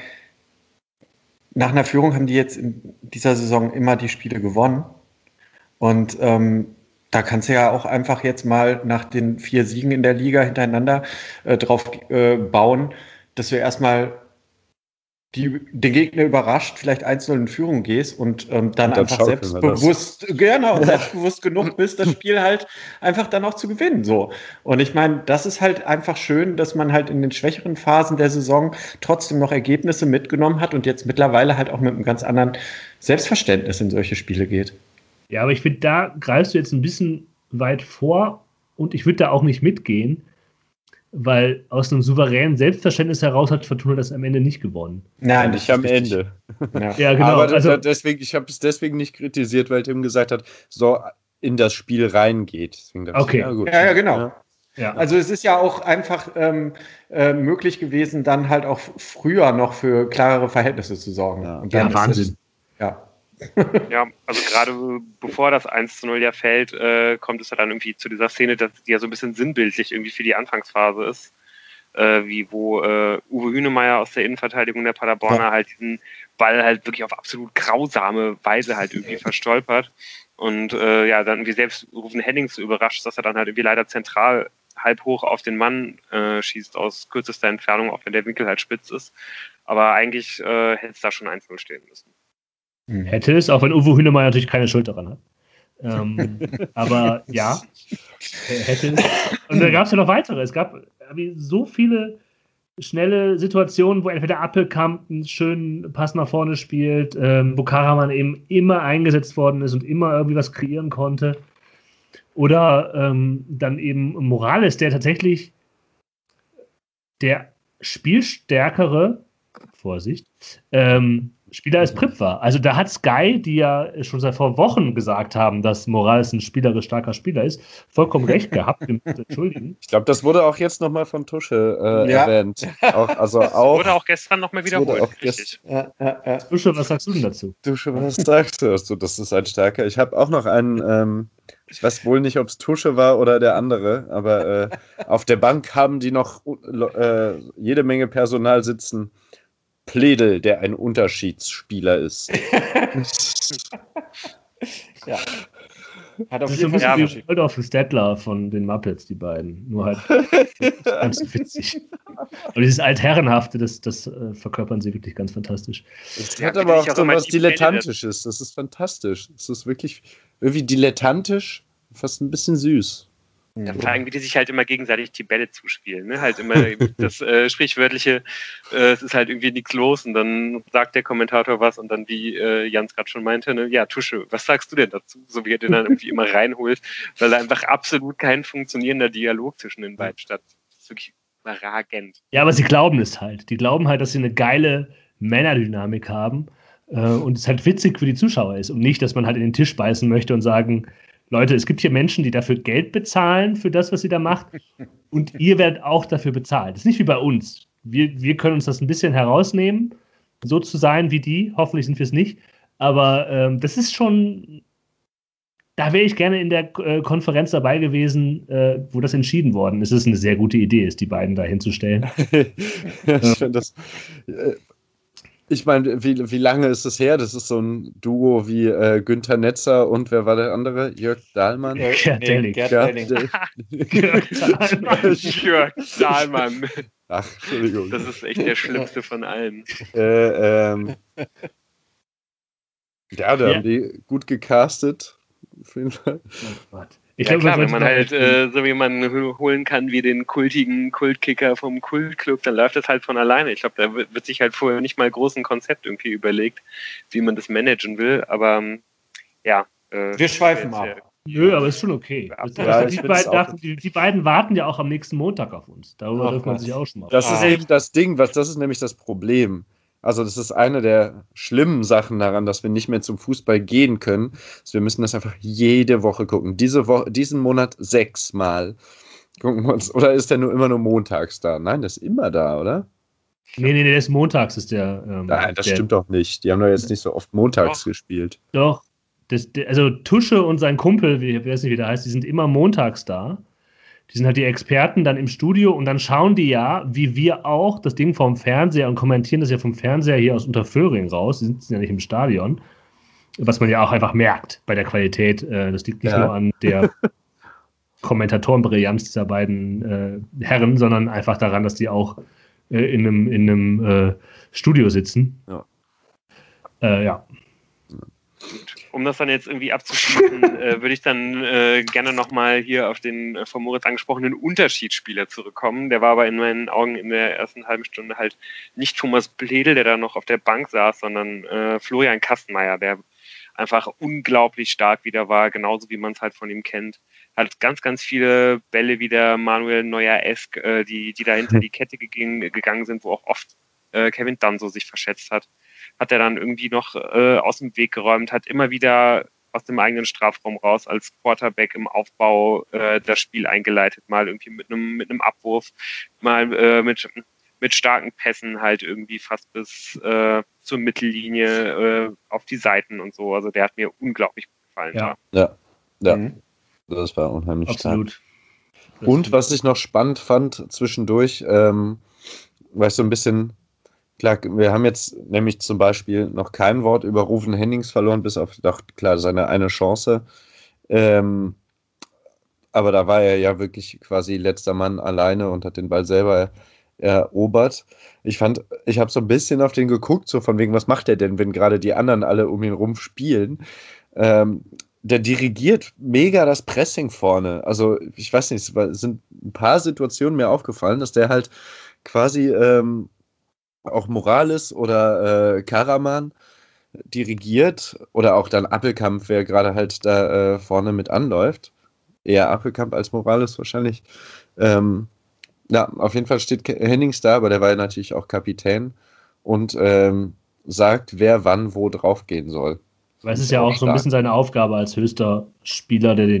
nach einer Führung haben die jetzt in dieser Saison immer die Spiele gewonnen. Und da kannst du ja auch einfach jetzt mal nach den 4 Siegen in der Liga hintereinander drauf bauen, dass du erstmal den Gegner überrascht, vielleicht 1-0 in Führung gehst und dann einfach selbstbewusst genug bist, das Spiel halt einfach dann auch zu gewinnen. So. Und ich meine, das ist halt einfach schön, dass man halt in den schwächeren Phasen der Saison trotzdem noch Ergebnisse mitgenommen hat und jetzt mittlerweile halt auch mit einem ganz anderen Selbstverständnis in solche Spiele geht. Ja, aber ich finde, da greifst du jetzt ein bisschen weit vor und ich würde da auch nicht mitgehen, weil aus einem souveränen Selbstverständnis heraus hat Fortuna das am Ende nicht gewonnen. Nein, nicht am Ende. Ja, genau. Aber ich habe es deswegen nicht kritisiert, weil Tim gesagt hat, so in das Spiel reingeht. Deswegen okay. Ja, gut. Ja, genau. Ja. Also es ist ja auch einfach möglich gewesen, dann halt auch früher noch für klarere Verhältnisse zu sorgen. Ja, und dann Wahnsinn. Ja, also gerade bevor das 1-0 ja fällt, kommt es ja dann irgendwie zu dieser Szene, die ja so ein bisschen sinnbildlich irgendwie für die Anfangsphase ist, wo Uwe Hünemeyer aus der Innenverteidigung der Paderborner halt diesen Ball halt wirklich auf absolut grausame Weise halt irgendwie verstolpert und dann irgendwie selbst Rufen Hennings so überrascht, dass er dann halt irgendwie leider zentral halb hoch auf den Mann schießt aus kürzester Entfernung, auch wenn der Winkel halt spitz ist. Aber eigentlich hätte es da schon 1-0 stehen müssen. Hätte es, auch wenn Uwe Hünemeyer natürlich keine Schuld daran hat. Aber ja, hätte es. Und da gab es ja noch weitere. Es gab so viele schnelle Situationen, wo entweder Appelkamp einen schönen Pass nach vorne spielt, wo Karaman eben immer eingesetzt worden ist und immer irgendwie was kreieren konnte. Oder dann eben Morales, der tatsächlich der spielstärkere, Vorsicht, Spieler als Pripp war. Also da hat Sky, die ja schon seit vor Wochen gesagt haben, dass Morales ein spielerisch starker Spieler ist, vollkommen recht gehabt. Entschuldigen. Ich glaube, das wurde auch jetzt nochmal von Tusche erwähnt. Wurde auch gestern nochmal wiederholt. Richtig. Tusche, was sagst du denn dazu? Tusche, was sagst du? Das ist ein starker. Ich habe auch noch einen, ich weiß wohl nicht, ob es Tusche war oder der andere, aber auf der Bank haben die noch jede Menge Personal sitzen. Pledel, der ein Unterschiedsspieler ist. Ja. Hat auf jeden Fall wie Waldorf und Stettler von den Muppets, die beiden. Nur halt ganz witzig. Und dieses Altherrenhafte, das verkörpern sie wirklich ganz fantastisch. Es hat aber auch so was Dilettantisches. Das ist fantastisch. Es ist wirklich irgendwie dilettantisch, fast ein bisschen süß. Ja, vor allem, wie die sich halt immer gegenseitig die Bälle zuspielen. Ne? Halt immer das sprichwörtliche, es ist halt irgendwie nichts los und dann sagt der Kommentator was und dann, wie Jans gerade schon meinte, ne? Ja, Tusche, was sagst du denn dazu? So wie er den dann irgendwie immer reinholt, weil da einfach absolut kein funktionierender Dialog zwischen den beiden stattfindet. Das ist wirklich überragend. Ja, aber sie glauben es halt. Die glauben halt, dass sie eine geile Männerdynamik haben und es halt witzig für die Zuschauer ist und nicht, dass man halt in den Tisch beißen möchte und sagen, Leute, es gibt hier Menschen, die dafür Geld bezahlen für das, was sie da macht und ihr werdet auch dafür bezahlt. Das ist nicht wie bei uns. Wir können uns das ein bisschen herausnehmen, so zu sein wie die. Hoffentlich sind wir es nicht. Aber das ist schon, Da wäre ich gerne in der Konferenz dabei gewesen, wo das entschieden worden ist. Es ist eine sehr gute Idee, die beiden da hinzustellen. Ich finde das. Ich meine, wie lange ist es her? Das ist so ein Duo wie Günther Netzer und wer war der andere? Jörg Dahlmann? Gerd Delling. Jörg Dahlmann. Ach, Entschuldigung. Das ist echt der schlimmste von allen. Ja, da haben die gut gecastet. Auf jeden Fall. Oh Gott. Ja klar, wenn man halt so jemanden holen kann wie den kultigen Kultkicker vom Kultclub, dann läuft das halt von alleine. Ich glaube, da wird sich halt vorher nicht mal groß ein Konzept irgendwie überlegt, wie man das managen will, aber ja. Wir schweifen ab. Nö, aber ist schon okay. Ja, die beiden warten ja auch am nächsten Montag auf uns. Darüber dürfen man sich auch schon mal Das ist eben das Ding, das ist nämlich das Problem. Also das ist eine der schlimmen Sachen daran, dass wir nicht mehr zum Fußball gehen können. Also wir müssen das einfach jede Woche gucken. Diesen Monat 6 Mal gucken wir uns. Oder ist der immer nur montags da? Nein, der ist immer da, oder? Nee, der ist montags. Ist der. Nein, das stimmt doch nicht. Die haben doch jetzt nicht so oft montags gespielt. Doch. Also Tusche und sein Kumpel, ich weiß nicht, wie der heißt, die sind immer montags da. Die sind halt die Experten dann im Studio und dann schauen die ja, wie wir auch, das Ding vom Fernseher und kommentieren das ja vom Fernseher hier aus Unterföhring raus. Die sitzen ja nicht im Stadion. Was man ja auch einfach merkt bei der Qualität. Das liegt nicht nur an der Kommentatorenbrillanz dieser beiden Herren, sondern einfach daran, dass die auch in einem Studio sitzen. Ja. Um das dann jetzt irgendwie abzuschließen, würde ich dann gerne nochmal hier auf den von Moritz angesprochenen Unterschiedsspieler zurückkommen. Der war aber in meinen Augen in der ersten halben Stunde halt nicht Thomas Bledel, der da noch auf der Bank saß, sondern Florian Kastenmeier, der einfach unglaublich stark wieder war, genauso wie man es halt von ihm kennt. Hat ganz, ganz viele Bälle wieder Manuel Neuer-esk, die da hinter die Kette gegangen sind, wo auch oft Kevin Danso sich verschätzt hat. Hat er dann irgendwie noch aus dem Weg geräumt, hat immer wieder aus dem eigenen Strafraum raus als Quarterback im Aufbau das Spiel eingeleitet, mal irgendwie mit einem Abwurf, mal mit starken Pässen halt irgendwie fast bis zur Mittellinie auf die Seiten und so. Also der hat mir unglaublich gut gefallen. Ja. Das war unheimlich absolut stark. Und was ich noch spannend fand zwischendurch, weil ich so ein bisschen. Klar, wir haben jetzt nämlich zum Beispiel noch kein Wort über Ruven Hennings verloren, bis auf, klar, seine eine Chance. Aber da war er ja wirklich quasi letzter Mann alleine und hat den Ball selber erobert. Ich habe so ein bisschen auf den geguckt, so von wegen, was macht er denn, wenn gerade die anderen alle um ihn rum spielen? Der dirigiert mega das Pressing vorne. Also ich weiß nicht, es sind ein paar Situationen mir aufgefallen, dass der halt quasi auch Morales oder Karaman dirigiert oder auch dann Appelkamp, wer gerade halt da vorne mit anläuft. Eher Appelkamp als Morales wahrscheinlich. Auf jeden Fall steht Hennings da, aber der war ja natürlich auch Kapitän und sagt, wer wann wo draufgehen soll. Weil es ist ja auch so ein bisschen seine Aufgabe als höchster Spieler, der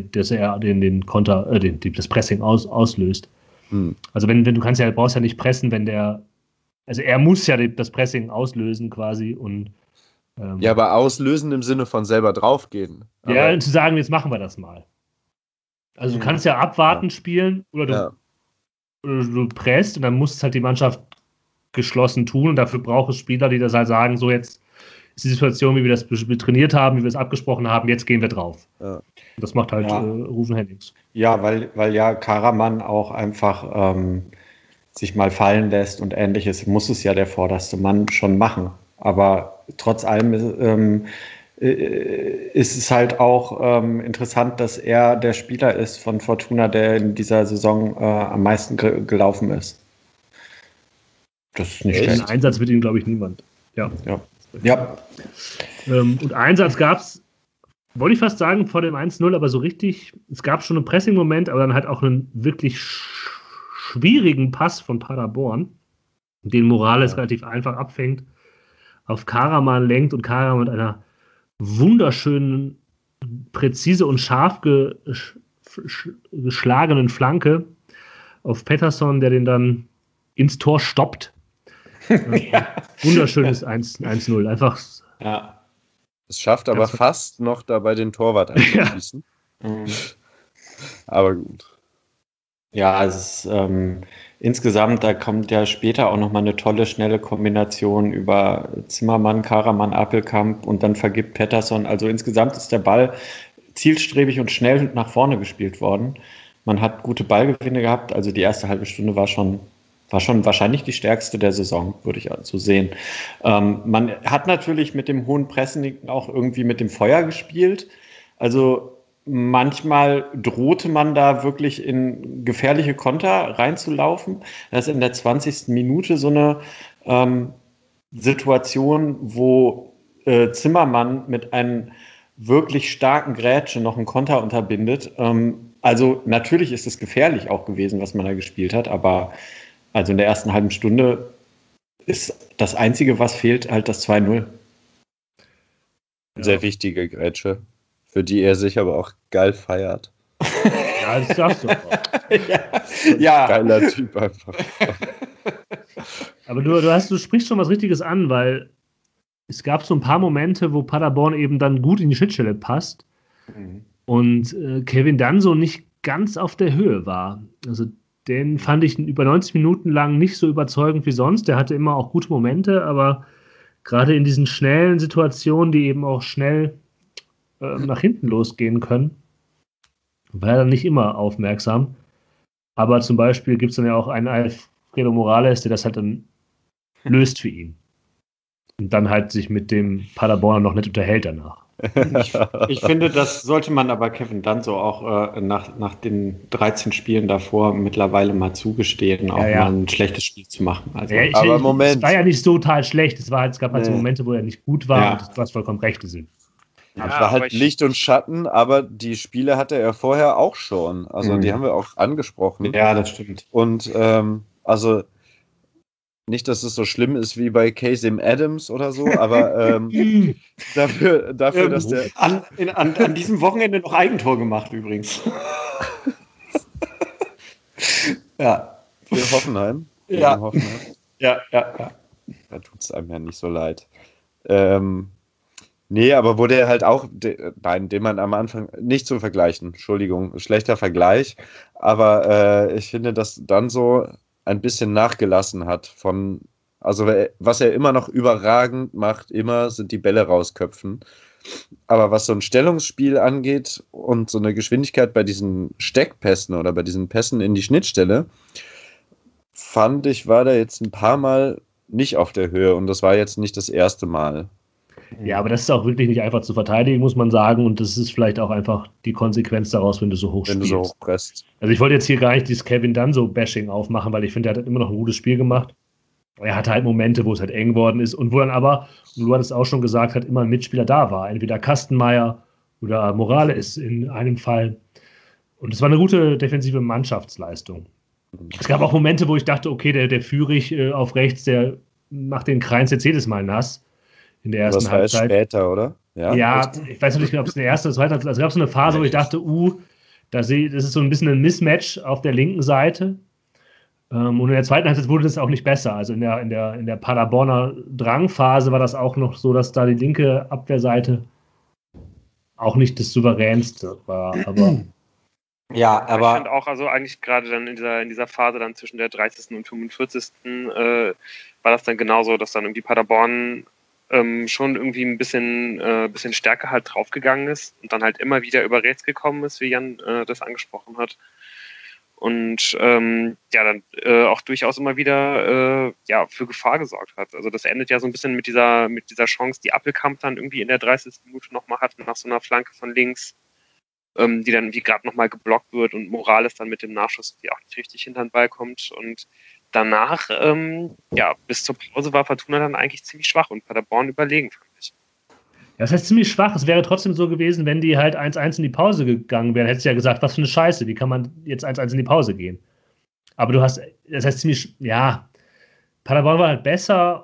das Pressing auslöst. Also wenn du brauchst ja nicht pressen, wenn der. Also er muss ja das Pressing auslösen quasi und ja, aber auslösen im Sinne von selber draufgehen. Ja, zu sagen, jetzt machen wir das mal. Also du kannst ja abwarten spielen oder du presst und dann muss halt die Mannschaft geschlossen tun und dafür braucht es Spieler, die das halt sagen, so jetzt ist die Situation, wie wir das trainiert haben, wie wir es abgesprochen haben, jetzt gehen wir drauf. Ja. Und das macht halt Ruven Hennings. Ja, weil ja Karaman auch einfach sich mal fallen lässt und Ähnliches, muss es ja der vorderste Mann schon machen. Aber trotz allem ist es halt auch interessant, dass er der Spieler ist von Fortuna, der in dieser Saison am meisten gelaufen ist. Das ist nicht schlecht. Einen Einsatz mit ihm, glaube ich, niemand. Ja. Und Einsatz gab es, wollte ich fast sagen, vor dem 1-0, aber so richtig, es gab schon einen Pressing-Moment, aber dann halt auch einen wirklich schwierigen Pass von Paderborn, den Morales relativ einfach abfängt, auf Karaman lenkt und Karaman mit einer wunderschönen, präzise und scharf geschlagenen Flanke auf Pettersson, der den dann ins Tor stoppt. Wunderschönes 1-0. Einfach Es schafft aber fast noch dabei den Torwart anzuschießen. Aber gut. Ja, es ist, insgesamt, da kommt ja später auch nochmal eine tolle, schnelle Kombination über Zimmermann, Karaman, Appelkamp und dann vergibt Pettersson. Also insgesamt ist der Ball zielstrebig und schnell nach vorne gespielt worden. Man hat gute Ballgewinne gehabt. Also die erste halbe Stunde war schon wahrscheinlich die stärkste der Saison, würde ich so sehen. Man hat natürlich mit dem hohen Pressing auch irgendwie mit dem Feuer gespielt. Also manchmal drohte man da wirklich in gefährliche Konter reinzulaufen. Das ist in der 20. Minute so eine Situation, wo Zimmermann mit einem wirklich starken Grätsche noch einen Konter unterbindet. Also natürlich ist es gefährlich auch gewesen, was man da gespielt hat, aber also in der ersten halben Stunde ist das Einzige, was fehlt, halt das 2-0. Sehr wichtige Grätsche, für die er sich aber auch geil feiert. Ja, das sagst du auch. Ja. Geiler Typ einfach. Aber du sprichst schon was Richtiges an, weil es gab so ein paar Momente, wo Paderborn eben dann gut in die Schnittstelle passt und Kevin dann so nicht ganz auf der Höhe war. Also den fand ich über 90 Minuten lang nicht so überzeugend wie sonst. Der hatte immer auch gute Momente, aber gerade in diesen schnellen Situationen, die eben auch schnell nach hinten losgehen können, war er dann nicht immer aufmerksam. Aber zum Beispiel gibt es dann ja auch einen Alfredo Morales, der das halt dann löst für ihn. Und dann halt sich mit dem Paderborner noch nicht unterhält danach. Ich finde, das sollte man aber Kevin Danso auch nach den 13 Spielen davor mittlerweile mal zugestehen, auch mal ein schlechtes Spiel zu machen. Also, aber Moment. Es war ja nicht total schlecht. Es gab halt so Momente, wo er nicht gut war und du hast vollkommen recht sind. Ja, es war halt Licht und Schatten, aber die Spiele hatte er vorher auch schon. Also die haben wir auch angesprochen. Ja, das stimmt. Und also nicht, dass es so schlimm ist wie bei Kasem Adams oder so, aber dafür dass der an diesem Wochenende noch Eigentor gemacht übrigens. Ja. Für Hoffenheim. Ja. Hoffenheim. Ja. Da tut es einem ja nicht so leid. Nee, aber wo der halt auch, den man am Anfang nicht zu vergleichen, Entschuldigung, schlechter Vergleich, aber ich finde, dass dann so ein bisschen nachgelassen hat also was er immer noch überragend macht, immer sind die Bälle rausköpfen. Aber was so ein Stellungsspiel angeht und so eine Geschwindigkeit bei diesen Steckpässen oder bei diesen Pässen in die Schnittstelle, fand ich, war der jetzt ein paar Mal nicht auf der Höhe und das war jetzt nicht das erste Mal. Ja, aber das ist auch wirklich nicht einfach zu verteidigen, muss man sagen. Und das ist vielleicht auch einfach die Konsequenz daraus, wenn du so hoch spielst. Wenn du so hoch presst. Also ich wollte jetzt hier gar nicht dieses Kevin Danso-Bashing aufmachen, weil ich finde, er hat halt immer noch ein gutes Spiel gemacht. Er hatte halt Momente, wo es halt eng geworden ist und wo dann aber, und du hattest auch schon gesagt, halt immer ein Mitspieler da war. Entweder Kastenmeier oder Morales in einem Fall. Und es war eine gute defensive Mannschaftsleistung. Es gab auch Momente, wo ich dachte, okay, der Führig auf rechts, der macht den Kreins jetzt jedes Mal nass. In der ersten Halbzeit. Das war erst später, oder? Ja, ich weiß nicht mehr, ob es eine erste oder zweite Halbzeit. Also es gab so eine Phase, wo ich dachte, das ist so ein bisschen ein Mismatch auf der linken Seite. Und in der zweiten Halbzeit wurde das auch nicht besser. Also in der Paderborner Drangphase war das auch noch so, dass da die linke Abwehrseite auch nicht das souveränste war. Aber ja, aber ich fand auch, also eigentlich gerade dann in dieser Phase dann zwischen der 30. und 45. War das dann genauso, dass dann irgendwie Paderborn schon irgendwie ein bisschen stärker halt draufgegangen ist und dann halt immer wieder über Räts gekommen ist, wie Jan das angesprochen hat. Und dann auch durchaus immer wieder für Gefahr gesorgt hat. Also das endet ja so ein bisschen mit dieser Chance, die Appelkamp dann irgendwie in der 30. Minute nochmal hat, nach so einer Flanke von links, die dann wie gerade nochmal geblockt wird und Morales dann mit dem Nachschuss, die auch nicht richtig hinter den Ball kommt. Und danach, bis zur Pause war Fortuna dann eigentlich ziemlich schwach und Paderborn überlegen, fand ich. Das heißt ziemlich schwach. Es wäre trotzdem so gewesen, wenn die halt 1-1 in die Pause gegangen wären. Hättest du ja gesagt, was für eine Scheiße, wie kann man jetzt 1-1 in die Pause gehen? Aber das heißt ziemlich, Paderborn war halt besser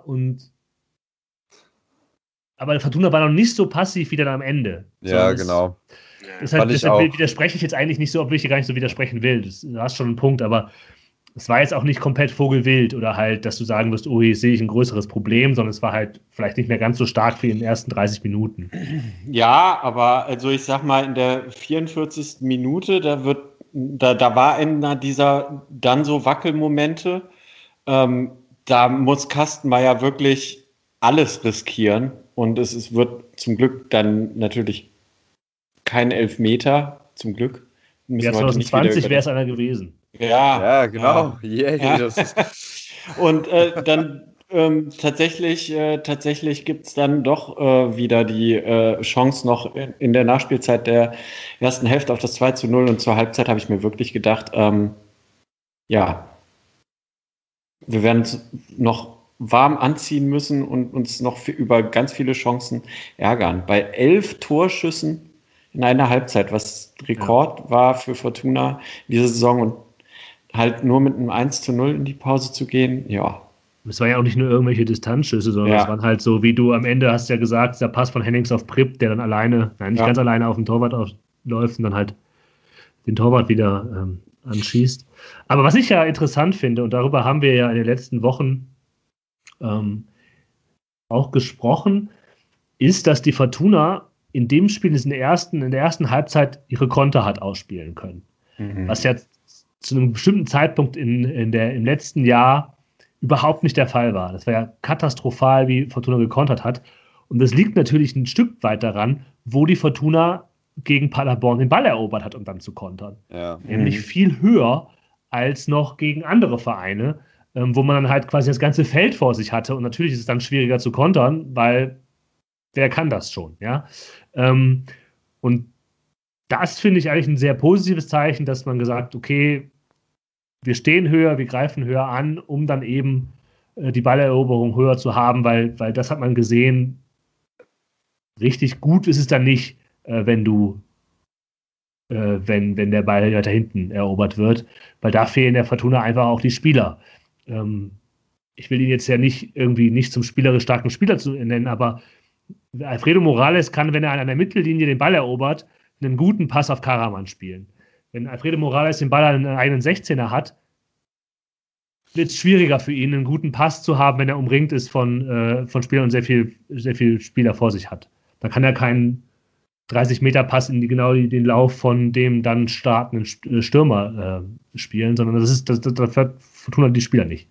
aber Fortuna war noch nicht so passiv wie dann am Ende. Ja, genau. Deshalb widerspreche ich jetzt eigentlich nicht so, obwohl ich dir gar nicht so widersprechen will. Du hast schon einen Punkt, aber es war jetzt auch nicht komplett vogelwild oder halt, dass du sagen wirst, oh, hier sehe ich ein größeres Problem, sondern es war halt vielleicht nicht mehr ganz so stark wie in den ersten 30 Minuten. Ja, aber also ich sag mal, in der 44. Minute, da war einer dieser dann so Wackelmomente. Da muss Kastenmeier wirklich alles riskieren und es wird zum Glück dann natürlich kein Elfmeter, zum Glück. Ja, 2020 wäre es einer gewesen. Ja, genau. Ja. Yeah, Und dann tatsächlich gibt es dann doch wieder die Chance noch in der Nachspielzeit der ersten Hälfte auf das 2:0 und zur Halbzeit habe ich mir wirklich gedacht, ja, wir werden uns noch warm anziehen müssen und uns noch über ganz viele Chancen ärgern. Bei 11 Torschüssen in einer Halbzeit, was Rekord war für Fortuna diese Saison und halt nur mit einem 1:0 in die Pause zu gehen, ja. Es waren ja auch nicht nur irgendwelche Distanzschüsse, sondern es waren halt so, wie du am Ende hast ja gesagt, der Pass von Hennings auf Pripp, der dann alleine, nicht ganz alleine auf den Torwart läuft und dann halt den Torwart wieder anschießt. Aber was ich ja interessant finde, und darüber haben wir ja in den letzten Wochen auch gesprochen, ist, dass die Fortuna in dem Spiel in der ersten Halbzeit ihre Konter hat ausspielen können. Was ja zu einem bestimmten Zeitpunkt im letzten Jahr überhaupt nicht der Fall war. Das war ja katastrophal, wie Fortuna gekontert hat. Und das liegt natürlich ein Stück weit daran, wo die Fortuna gegen Paderborn den Ball erobert hat, um dann zu kontern. Ja. Nämlich viel höher als noch gegen andere Vereine, wo man dann halt quasi das ganze Feld vor sich hatte. Und natürlich ist es dann schwieriger zu kontern, weil wer kann das schon, ja? Und das finde ich eigentlich ein sehr positives Zeichen, dass man gesagt, okay, wir stehen höher, wir greifen höher an, um dann eben die Balleroberung höher zu haben, weil das hat man gesehen, richtig gut ist es dann nicht, wenn der Ball weiter hinten erobert wird, weil da fehlen der Fortuna einfach auch die Spieler. Ich will ihn jetzt ja nicht zum spielerisch starken Spieler nennen, aber Alfredo Morales kann, wenn er an der Mittellinie den Ball erobert, einen guten Pass auf Karaman spielen. Wenn Alfredo Morales den Ball an einen eigenen 16er hat, wird es schwieriger für ihn, einen guten Pass zu haben, wenn er umringt ist von Spielern und sehr viel Spieler vor sich hat. Da kann er keinen 30-Meter-Pass in den Lauf von dem dann startenden Stürmer spielen, sondern das Fortuna die Spieler nicht.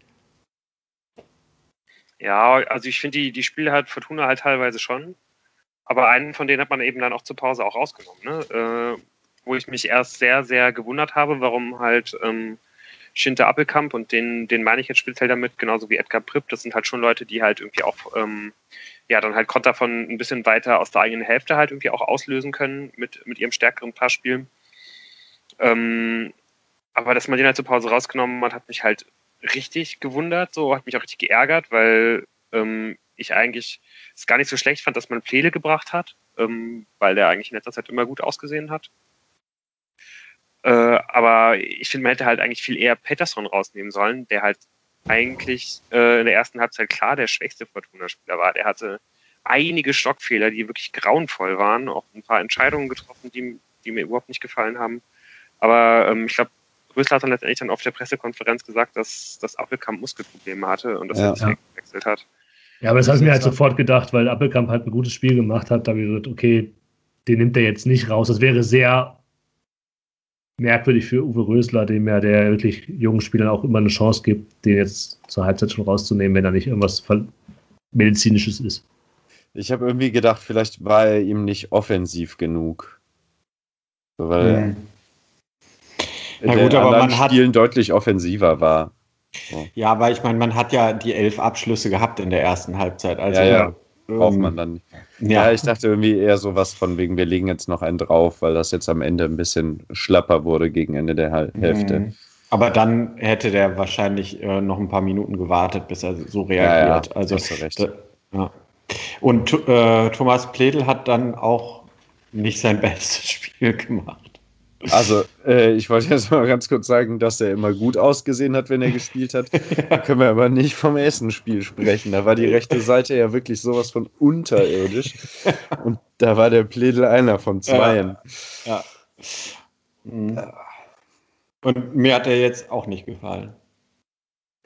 Ja, also ich finde, die Spiele hat Fortuna halt teilweise schon. Aber einen von denen hat man eben dann auch zur Pause auch rausgenommen, ne? Wo ich mich erst sehr, sehr gewundert habe, warum halt Schinte Appelkamp, und den meine ich jetzt speziell damit, genauso wie Edgar Pripp, das sind halt schon Leute, die halt irgendwie auch dann halt Konter von ein bisschen weiter aus der eigenen Hälfte halt irgendwie auch auslösen können mit ihrem stärkeren Passspiel. Aber dass man den halt zur Pause rausgenommen hat mich halt richtig gewundert, so hat mich auch richtig geärgert, weil ich eigentlich es gar nicht so schlecht fand, dass man Plele gebracht hat, weil der eigentlich in letzter Zeit immer gut ausgesehen hat. Aber ich finde, man hätte halt eigentlich viel eher Pettersson rausnehmen sollen, der halt eigentlich in der ersten Halbzeit klar der schwächste Fortuna-Spieler war. Der hatte einige Stockfehler, die wirklich grauenvoll waren, auch ein paar Entscheidungen getroffen, die mir überhaupt nicht gefallen haben. Aber ich glaube, Rösler hat dann letztendlich dann auf der Pressekonferenz gesagt, dass Appelkamp Muskelprobleme hatte und dass er deswegen gewechselt hat. Ja, aber das habe ich mir halt sofort gedacht, weil Appelkamp halt ein gutes Spiel gemacht hat. Da habe ich gesagt, okay, den nimmt er jetzt nicht raus. Das wäre sehr merkwürdig für Uwe Rösler, dem ja der wirklich jungen Spielern auch immer eine Chance gibt, den jetzt zur Halbzeit schon rauszunehmen, wenn da nicht irgendwas Medizinisches ist. Ich habe irgendwie gedacht, vielleicht war er ihm nicht offensiv genug. Weil aber man hat Spielen deutlich offensiver war. So. Ja, aber ich meine, man hat ja die 11 Abschlüsse gehabt in der ersten Halbzeit. Also, braucht man dann nicht. Ja, ich dachte irgendwie eher sowas von wegen, wir legen jetzt noch einen drauf, weil das jetzt am Ende ein bisschen schlapper wurde gegen Ende der Hälfte. Aber dann hätte der wahrscheinlich noch ein paar Minuten gewartet, bis er so reagiert. Ja, also hast du recht. Und Thomas Pledl hat dann auch nicht sein bestes Spiel gemacht. Also, ich wollte jetzt mal ganz kurz sagen, dass er immer gut ausgesehen hat, wenn er gespielt hat. Da können wir aber nicht vom Essen-Spiel sprechen. Da war die rechte Seite ja wirklich sowas von unterirdisch. Und da war der Pledl einer von zweien. Ja. Und mir hat er jetzt auch nicht gefallen.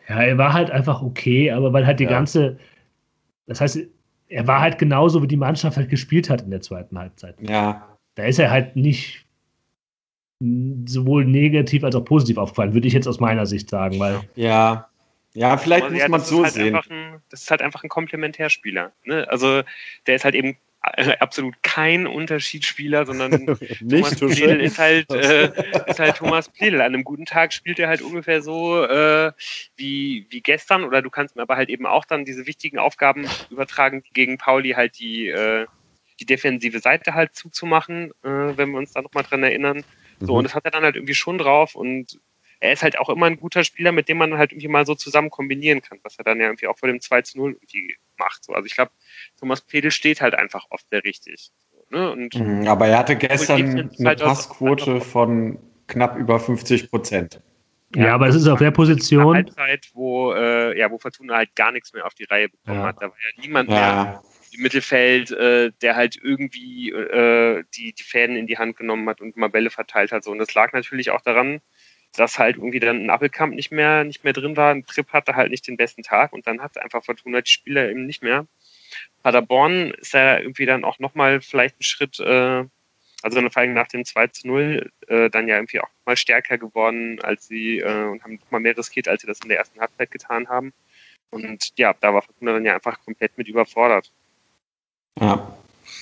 Ja, er war halt einfach okay, aber weil halt das heißt, er war halt genauso, wie die Mannschaft halt gespielt hat in der zweiten Halbzeit. Ja. Da ist er halt nicht sowohl negativ als auch positiv aufgefallen, würde ich jetzt aus meiner Sicht sagen, weil. Ja, vielleicht Also, muss man es so halt sehen. Das ist halt einfach ein Komplementärspieler. Ne? Also der ist halt eben absolut kein Unterschiedsspieler, sondern Thomas Pledl ist halt Thomas Pledl. An einem guten Tag spielt er halt ungefähr so wie gestern, oder du kannst mir aber halt eben auch dann diese wichtigen Aufgaben übertragen, gegen Pauli halt die defensive Seite halt zuzumachen, wenn wir uns da nochmal dran erinnern. So, und das hat er dann halt irgendwie schon drauf, und er ist halt auch immer ein guter Spieler, mit dem man halt irgendwie mal so zusammen kombinieren kann, was er dann ja irgendwie auch vor dem 2:0 irgendwie macht. So, also ich glaube, Thomas Pledl steht halt einfach oft sehr richtig. So, ne? Und aber er hatte gestern eine Passquote von knapp über 50%. Ja, aber es ist auf der Position. Eine Halbzeit, wo Fortuna halt gar nichts mehr auf die Reihe bekommen hat. Da war ja niemand mehr im Mittelfeld, der halt irgendwie die Fäden in die Hand genommen hat und mal Bälle verteilt hat. So. Und das lag natürlich auch daran, dass halt irgendwie dann ein Appelkamp nicht mehr drin war. Ein Tripp hatte halt nicht den besten Tag, und dann hat einfach Fortuna die Spieler eben nicht mehr. Paderborn ist ja irgendwie dann auch nochmal vielleicht ein Schritt, also vor allem nach dem 2:0 dann ja irgendwie auch mal stärker geworden, als sie und haben mal mehr riskiert, als sie das in der ersten Halbzeit getan haben. Und ja, da war Fortuna dann ja einfach komplett mit überfordert. Ja.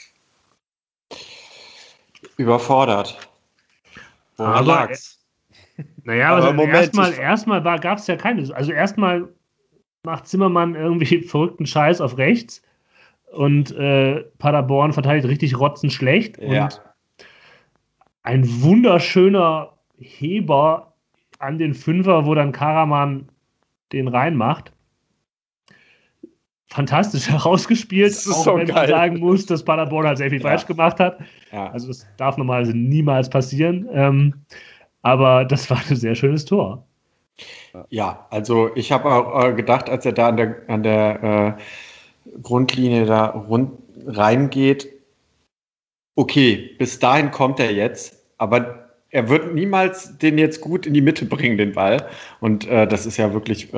Überfordert. Woran lag's? Naja, aber erstmal gab es ja keine. Also erstmal macht Zimmermann irgendwie verrückten Scheiß auf rechts, und Paderborn verteidigt richtig rotzenschlecht. Ja. Und ein wunderschöner Heber an den Fünfer, wo dann Karaman den reinmacht. Fantastisch herausgespielt, auch so wenn man sagen muss, dass Paderborn halt sehr viel falsch gemacht hat. Ja. Also das darf normalerweise niemals passieren. Aber das war ein sehr schönes Tor. Ja, also ich habe auch gedacht, als er da an der Grundlinie da reingeht, okay, bis dahin kommt er jetzt, aber er wird niemals den jetzt gut in die Mitte bringen, den Ball. Und das ist ja wirklich,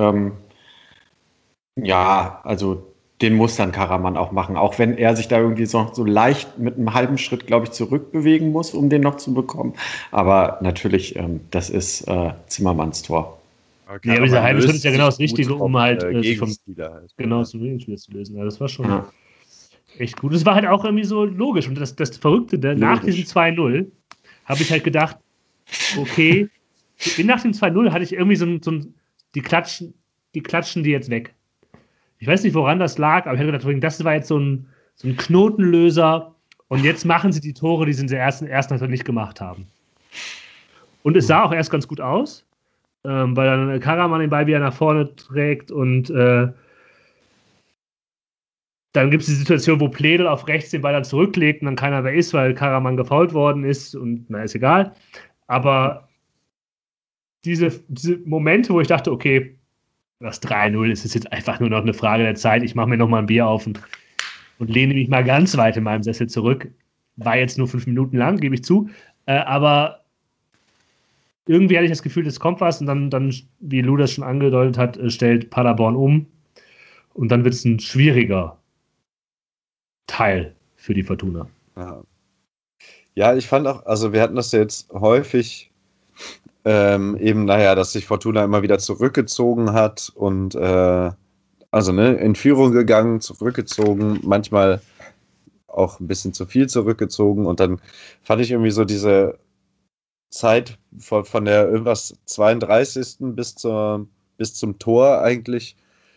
also den muss dann Karaman auch machen, auch wenn er sich da irgendwie so leicht mit einem halben Schritt, glaube ich, zurückbewegen muss, um den noch zu bekommen. Aber natürlich, das ist Zimmermanns Tor. Ja, aber dieser halbe Schritt ist ja genau das Richtige, um halt sich vom genau zum Gegenspieler zu lösen. Ja, das war schon echt gut. Das war halt auch irgendwie so logisch. Und das Verrückte, nach diesem 2:0 habe ich halt gedacht, okay, nach dem 2:0 hatte ich irgendwie die klatschen die jetzt weg. Ich weiß nicht, woran das lag, aber ich hatte gedacht, das war jetzt so ein Knotenlöser, und jetzt machen sie die Tore, die sie in der ersten Halbzeit nicht gemacht haben. Und es sah auch erst ganz gut aus, weil dann Karaman den Ball wieder nach vorne trägt, und dann gibt es die Situation, wo Pledl auf rechts den Ball dann zurücklegt und dann keiner mehr ist, weil Karaman gefoult worden ist, und ist egal. Aber diese Momente, wo ich dachte, okay, das 3:0 ist jetzt einfach nur noch eine Frage der Zeit, ich mache mir noch mal ein Bier auf und lehne mich mal ganz weit in meinem Sessel zurück. War jetzt nur 5 Minuten lang, gebe ich zu, aber irgendwie hatte ich das Gefühl, es kommt was, und dann, wie Lou das schon angedeutet hat, stellt Paderborn um, und dann wird es ein schwieriger Teil für die Fortuna. Ja, ich fand auch, also wir hatten das jetzt häufig dass sich Fortuna immer wieder zurückgezogen hat und in Führung gegangen, zurückgezogen, manchmal auch ein bisschen zu viel zurückgezogen, und dann fand ich irgendwie so diese Zeit von der irgendwas 32. bis zum Tor eigentlich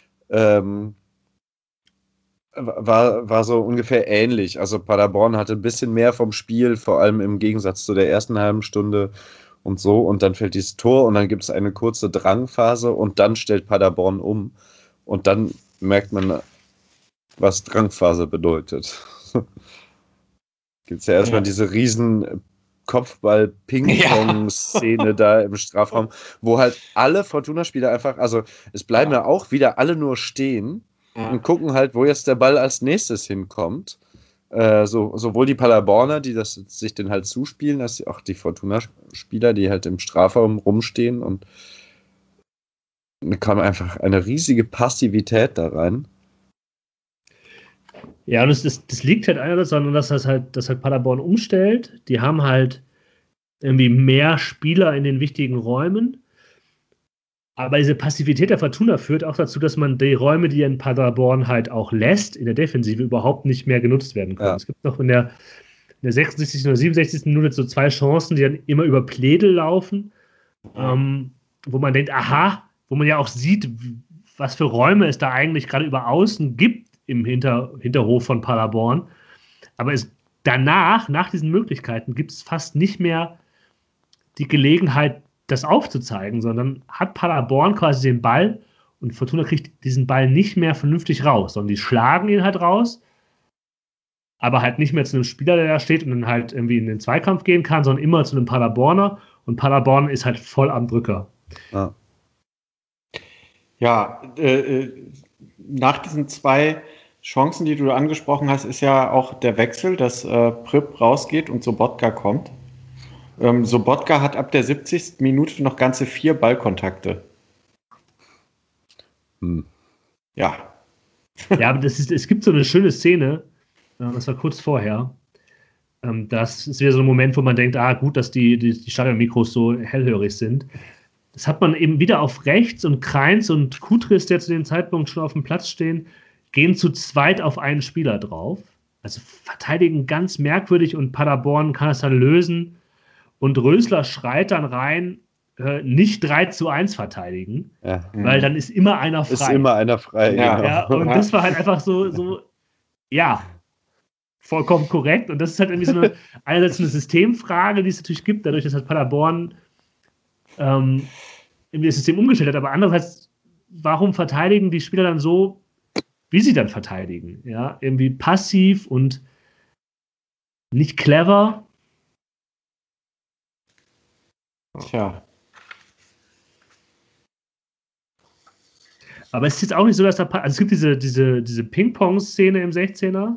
war so ungefähr ähnlich. Also Paderborn hatte ein bisschen mehr vom Spiel, vor allem im Gegensatz zu der ersten halben Stunde und so, und dann fällt dieses Tor und dann gibt es eine kurze Drangphase und dann stellt Paderborn um und dann merkt man, was Drangphase bedeutet. Gibt es ja erstmal diese riesen Kopfball-Ping-Pong-Szene da im Strafraum, wo halt alle Fortuna-Spieler einfach, also es bleiben ja auch wieder alle nur stehen und gucken halt, wo jetzt der Ball als nächstes hinkommt. Sowohl die Paderborner, die sich den halt zuspielen, als auch die Fortuna-Spieler, die halt im Strafraum rumstehen, und Da kam einfach eine riesige Passivität da rein. Ja, und das liegt halt einerseits daran, dass dass Paderborn umstellt. Die haben halt irgendwie mehr Spieler in den wichtigen Räumen. Aber diese Passivität der Fortuna führt auch dazu, dass man die Räume, die in Paderborn halt auch lässt, in der Defensive überhaupt nicht mehr genutzt werden können. Ja. Es gibt noch in der 66. oder 67. Minute so 2 Chancen, die dann immer über Pledel laufen, wo man denkt, aha, wo man ja auch sieht, was für Räume es da eigentlich gerade über Außen gibt im Hinterhof von Paderborn. Aber nach diesen Möglichkeiten, gibt es fast nicht mehr die Gelegenheit, das aufzuzeigen, sondern hat Paderborn quasi den Ball und Fortuna kriegt diesen Ball nicht mehr vernünftig raus, sondern die schlagen ihn halt raus, aber halt nicht mehr zu einem Spieler, der da steht und dann halt irgendwie in den Zweikampf gehen kann, sondern immer zu einem Paderborner und Paderborn ist halt voll am Drücker. Ja, nach diesen 2 Chancen, die du angesprochen hast, ist ja auch der Wechsel, dass Pripp rausgeht und Sobotka kommt. Sobotka hat ab der 70. Minute noch ganze 4 Ballkontakte. Ja. Ja, aber es gibt so eine schöne Szene, das war kurz vorher. Das ist wieder so ein Moment, wo man denkt, gut, dass die Stadionmikros so hellhörig sind. Das hat man eben wieder auf rechts und Kreins und Kutris, der zu dem Zeitpunkt schon auf dem Platz stehen, gehen zu zweit auf einen Spieler drauf. Also verteidigen ganz merkwürdig und Paderborn kann es dann lösen. Und Rösler schreit dann rein, nicht 3-1 verteidigen, weil dann ist immer einer frei. Ist immer einer frei, ja. Und das war halt einfach so, vollkommen korrekt. Und das ist halt irgendwie einerseits eine Systemfrage, die es natürlich gibt, dadurch, dass halt Paderborn irgendwie das System umgestellt hat. Aber andererseits, warum verteidigen die Spieler dann so, wie sie dann verteidigen? Ja, irgendwie passiv und nicht clever. Tja. Aber es ist jetzt auch nicht so, dass also es gibt diese Ping-Pong-Szene im 16er,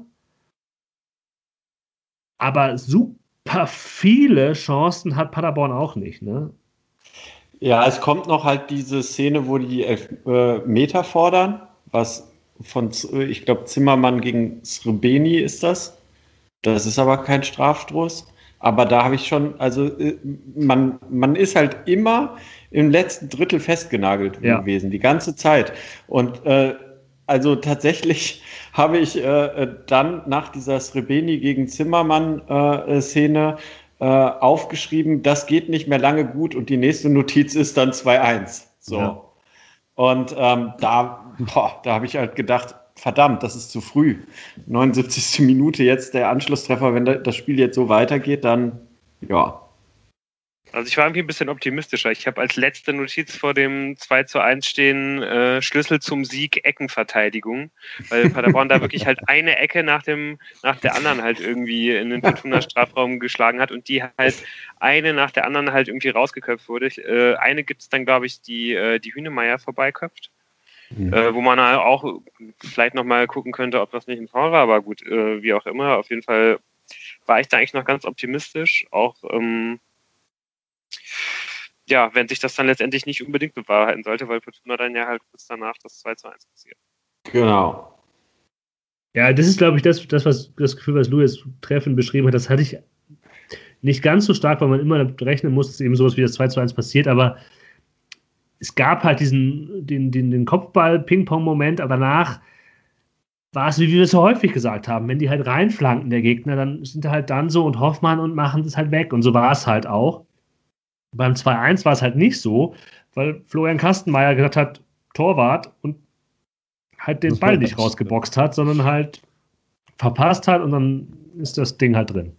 aber super viele Chancen hat Paderborn auch nicht, ne? Ja, es kommt noch halt diese Szene, wo die Meter fordern, was von, ich glaube, Zimmermann gegen Srebeni ist das. Das ist aber kein Strafstoß. Aber da habe ich schon, also man ist halt immer im letzten Drittel festgenagelt gewesen, die ganze Zeit. Und also tatsächlich habe ich dann nach dieser Srebeni gegen Zimmermann-Szene aufgeschrieben, das geht nicht mehr lange gut und die nächste Notiz ist dann 2-1. So. Ja. Und da habe ich halt gedacht, verdammt, das ist zu früh. 79. Minute jetzt der Anschlusstreffer, wenn das Spiel jetzt so weitergeht, dann ja. Also ich war irgendwie ein bisschen optimistischer. Ich habe als letzte Notiz vor dem 2-1 stehen, Schlüssel zum Sieg, Eckenverteidigung, weil Paderborn da wirklich halt eine Ecke nach der anderen halt irgendwie in den Fortuna-Strafraum geschlagen hat und die halt eine nach der anderen halt irgendwie rausgeköpft wurde. Eine gibt es dann, glaube ich, die Hünemeyer vorbeiköpft. Wo man halt auch vielleicht nochmal gucken könnte, ob das nicht ein Foul war, aber gut, wie auch immer. Auf jeden Fall war ich da eigentlich noch ganz optimistisch, auch wenn sich das dann letztendlich nicht unbedingt bewahrheiten sollte, weil Fortuna dann ja halt kurz danach das 2-1 passiert. Genau. Ja, das ist, glaube ich, das Gefühl, was Lou jetzt treffend beschrieben hat, das hatte ich nicht ganz so stark, weil man immer damit rechnen muss, dass eben sowas wie das 2-1 passiert, aber es gab halt den Kopfball-Ping-Pong-Moment, aber danach war es, wie wir es so häufig gesagt haben, wenn die halt reinflanken, der Gegner, dann sind die halt dann so und Hoffmann und machen das halt weg. Und so war es halt auch. Beim 2-1 war es halt nicht so, weil Florian Kastenmeier gesagt hat, Torwart und halt den Ball nicht rausgeboxt hat, sondern halt verpasst hat und dann ist das Ding halt drin.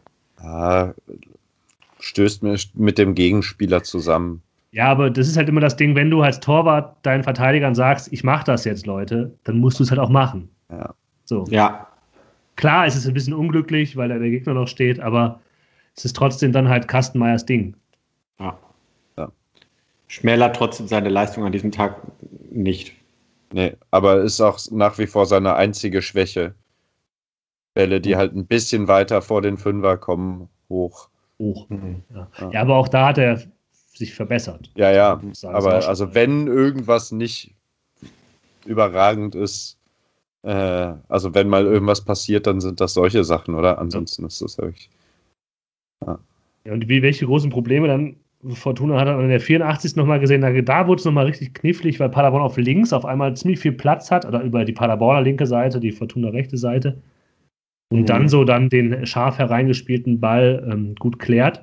Stößt mit dem Gegenspieler zusammen. Ja, aber das ist halt immer das Ding, wenn du als Torwart deinen Verteidigern sagst, ich mach das jetzt, Leute, dann musst du es halt auch machen. Ja. So. Ja. Klar, es ist ein bisschen unglücklich, weil da der Gegner noch steht, aber es ist trotzdem dann halt Kastenmeiers Ding. Ja. Schmälert trotzdem seine Leistung an diesem Tag nicht. Nee, aber ist auch nach wie vor seine einzige Schwäche. Bälle, die halt ein bisschen weiter vor den Fünfer kommen, hoch. Ja, aber auch da hat er sich verbessert. Ja, Sagen, aber also wenn irgendwas nicht überragend ist, also wenn mal irgendwas passiert, dann sind das solche Sachen, oder? Ansonsten ist das wirklich. Ja, und welche großen Probleme dann Fortuna hat dann in der 84. nochmal gesehen, da wurde es nochmal richtig knifflig, weil Paderborn auf links auf einmal ziemlich viel Platz hat, oder über die Paderborner linke Seite, die Fortuna rechte Seite. Und dann den scharf hereingespielten Ball gut klärt.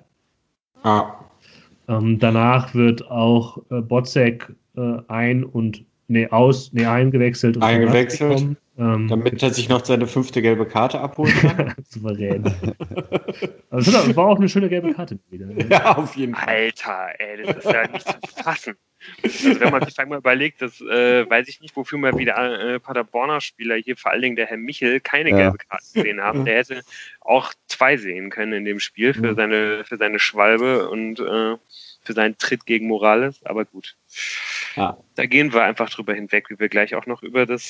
Danach wird auch Botzek eingewechselt. Eingewechselt, damit er sich noch seine 5. gelbe Karte abholen kann. Souverän. Also das war auch eine schöne gelbe Karte wieder. Ja, auf jeden Fall. Alter, ey, das ist ja nicht zu fassen. Also wenn man sich einmal überlegt, dass, weiß ich nicht, wofür mal wieder Paderborner Spieler, hier vor allen Dingen der Herr Michel, keine gelbe Karte gesehen haben. Der hätte auch 2 sehen können in dem Spiel für seine Schwalbe und für seinen Tritt gegen Morales, aber gut. Ja. Da gehen wir einfach drüber hinweg, wie wir gleich auch noch über über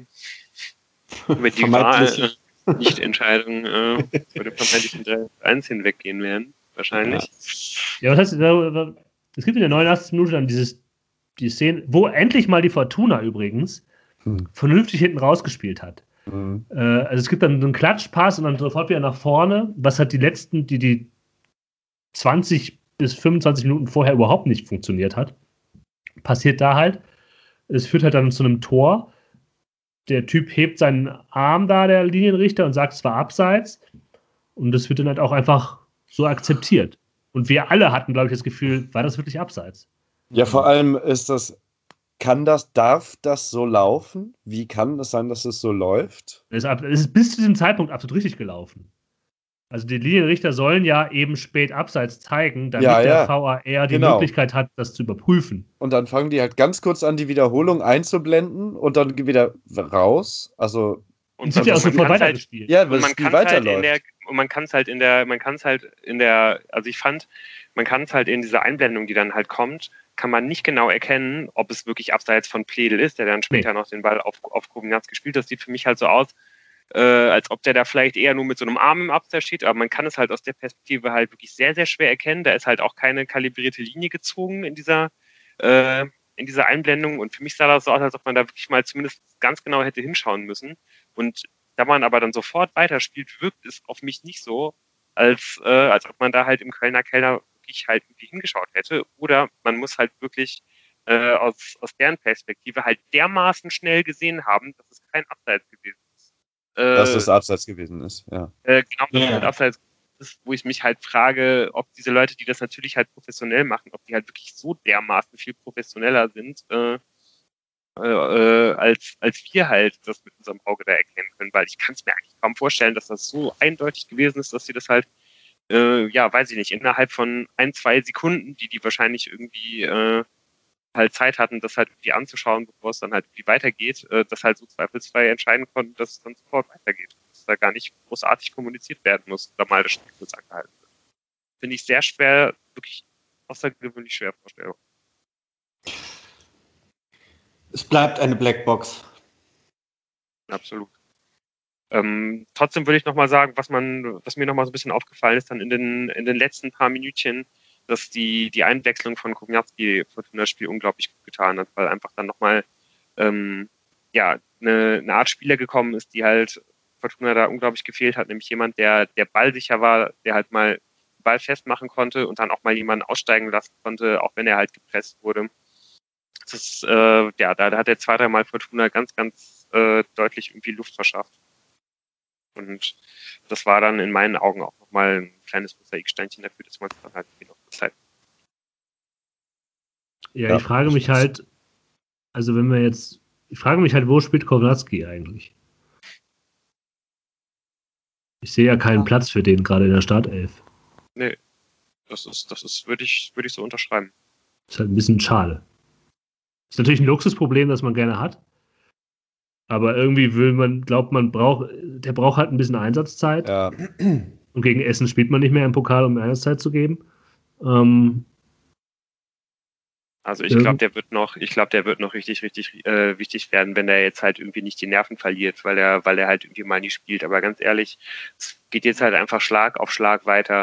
die Nicht-Entscheidung über den vermeintlichen 3-1 hinweggehen werden, wahrscheinlich. Ja, was heißt, es gibt in der 89. Minute dann die Szene, wo endlich mal die Fortuna übrigens vernünftig hinten rausgespielt hat. Also es gibt dann so einen Klatschpass und dann sofort wieder nach vorne, was hat die 20 bis 25 Minuten vorher überhaupt nicht funktioniert hat. Passiert da halt. Es führt halt dann zu einem Tor. Der Typ hebt seinen Arm da, der Linienrichter, und sagt, es war abseits. Und das wird dann halt auch einfach so akzeptiert. Und wir alle hatten, glaube ich, das Gefühl, war das wirklich abseits? Ja, vor allem darf das so laufen? Wie kann es sein, dass es so läuft? Es ist bis zu diesem Zeitpunkt absolut richtig gelaufen. Also die Linienrichter sollen ja eben spät abseits zeigen, damit der VAR die Möglichkeit hat, das zu überprüfen. Und dann fangen die halt ganz kurz an, die Wiederholung einzublenden und dann wieder raus. Also und sind ja auch sofort weitergespielt. Ja, weil es weiterläuft. Man kann es halt in der, also ich fand, man kann es halt in dieser Einblendung, die dann halt kommt, kann man nicht genau erkennen, ob es wirklich abseits von Pledel ist, der dann später noch den Ball auf Kovinatz gespielt hat. Das sieht für mich halt so aus, als ob der da vielleicht eher nur mit so einem Arm im Abseits steht, aber man kann es halt aus der Perspektive halt wirklich sehr, sehr schwer erkennen. Da ist halt auch keine kalibrierte Linie gezogen in dieser Einblendung und für mich sah das so aus, als ob man da wirklich mal zumindest ganz genau hätte hinschauen müssen. Und da man aber dann sofort weiterspielt, wirkt es auf mich nicht so, als ob man da halt im Kölner Keller wirklich halt irgendwie hingeschaut hätte. Oder man muss halt wirklich aus deren Perspektive halt dermaßen schnell gesehen haben, dass es kein Abseits gewesen ist. Dass es abseits gewesen ist, ja. Genau, dass es halt abseits ist, wo ich mich halt frage, ob diese Leute, die das natürlich halt professionell machen, ob die halt wirklich so dermaßen viel professioneller sind, als wir halt das mit unserem Auge da erkennen können, weil ich kann es mir eigentlich kaum vorstellen, dass das so eindeutig gewesen ist, dass sie das halt, weiß ich nicht, innerhalb von 1-2 Sekunden, die wahrscheinlich irgendwie halt Zeit hatten, das halt irgendwie anzuschauen, bevor es dann halt irgendwie weitergeht, das halt so zweifelsfrei entscheiden konnten, dass es dann sofort weitergeht. Dass da gar nicht großartig kommuniziert werden muss, oder mal das Spiel kurz angehalten wird. Finde ich sehr schwer, wirklich außergewöhnlich schwer vorstellbar. Es bleibt eine Blackbox. Absolut. Trotzdem würde ich nochmal sagen, was mir nochmal so ein bisschen aufgefallen ist, dann in den letzten paar Minütchen, dass die Einwechslung von Kownacki für das Spiel unglaublich gut getan hat, weil einfach dann nochmal eine Art Spieler gekommen ist, die halt Fortuna da unglaublich gefehlt hat, nämlich jemand, der ballsicher war, der halt mal den Ball festmachen konnte und dann auch mal jemanden aussteigen lassen konnte, auch wenn er halt gepresst wurde. Das ist, da hat er 2-3 Mal Fortuna ganz, ganz deutlich irgendwie Luft verschafft. Und das war dann in meinen Augen auch nochmal ein kleines Mosaiksteinchen dafür, dass man es dann halt noch Zeit. Ja, ich frage mich halt, wo spielt Kownacki eigentlich? Ich sehe ja keinen Platz für den gerade in der Startelf. Nee, das würde ich so unterschreiben. Ist halt ein bisschen schade. Ist natürlich ein Luxusproblem, das man gerne hat. Aber irgendwie der braucht halt ein bisschen Einsatzzeit. Ja. Und gegen Essen spielt man nicht mehr im Pokal, um Einsatzzeit zu geben. Also ich glaube, der wird noch richtig, richtig wichtig werden, wenn er jetzt halt irgendwie nicht die Nerven verliert, weil er halt irgendwie mal nie spielt. Aber ganz ehrlich, es geht jetzt halt einfach Schlag auf Schlag weiter.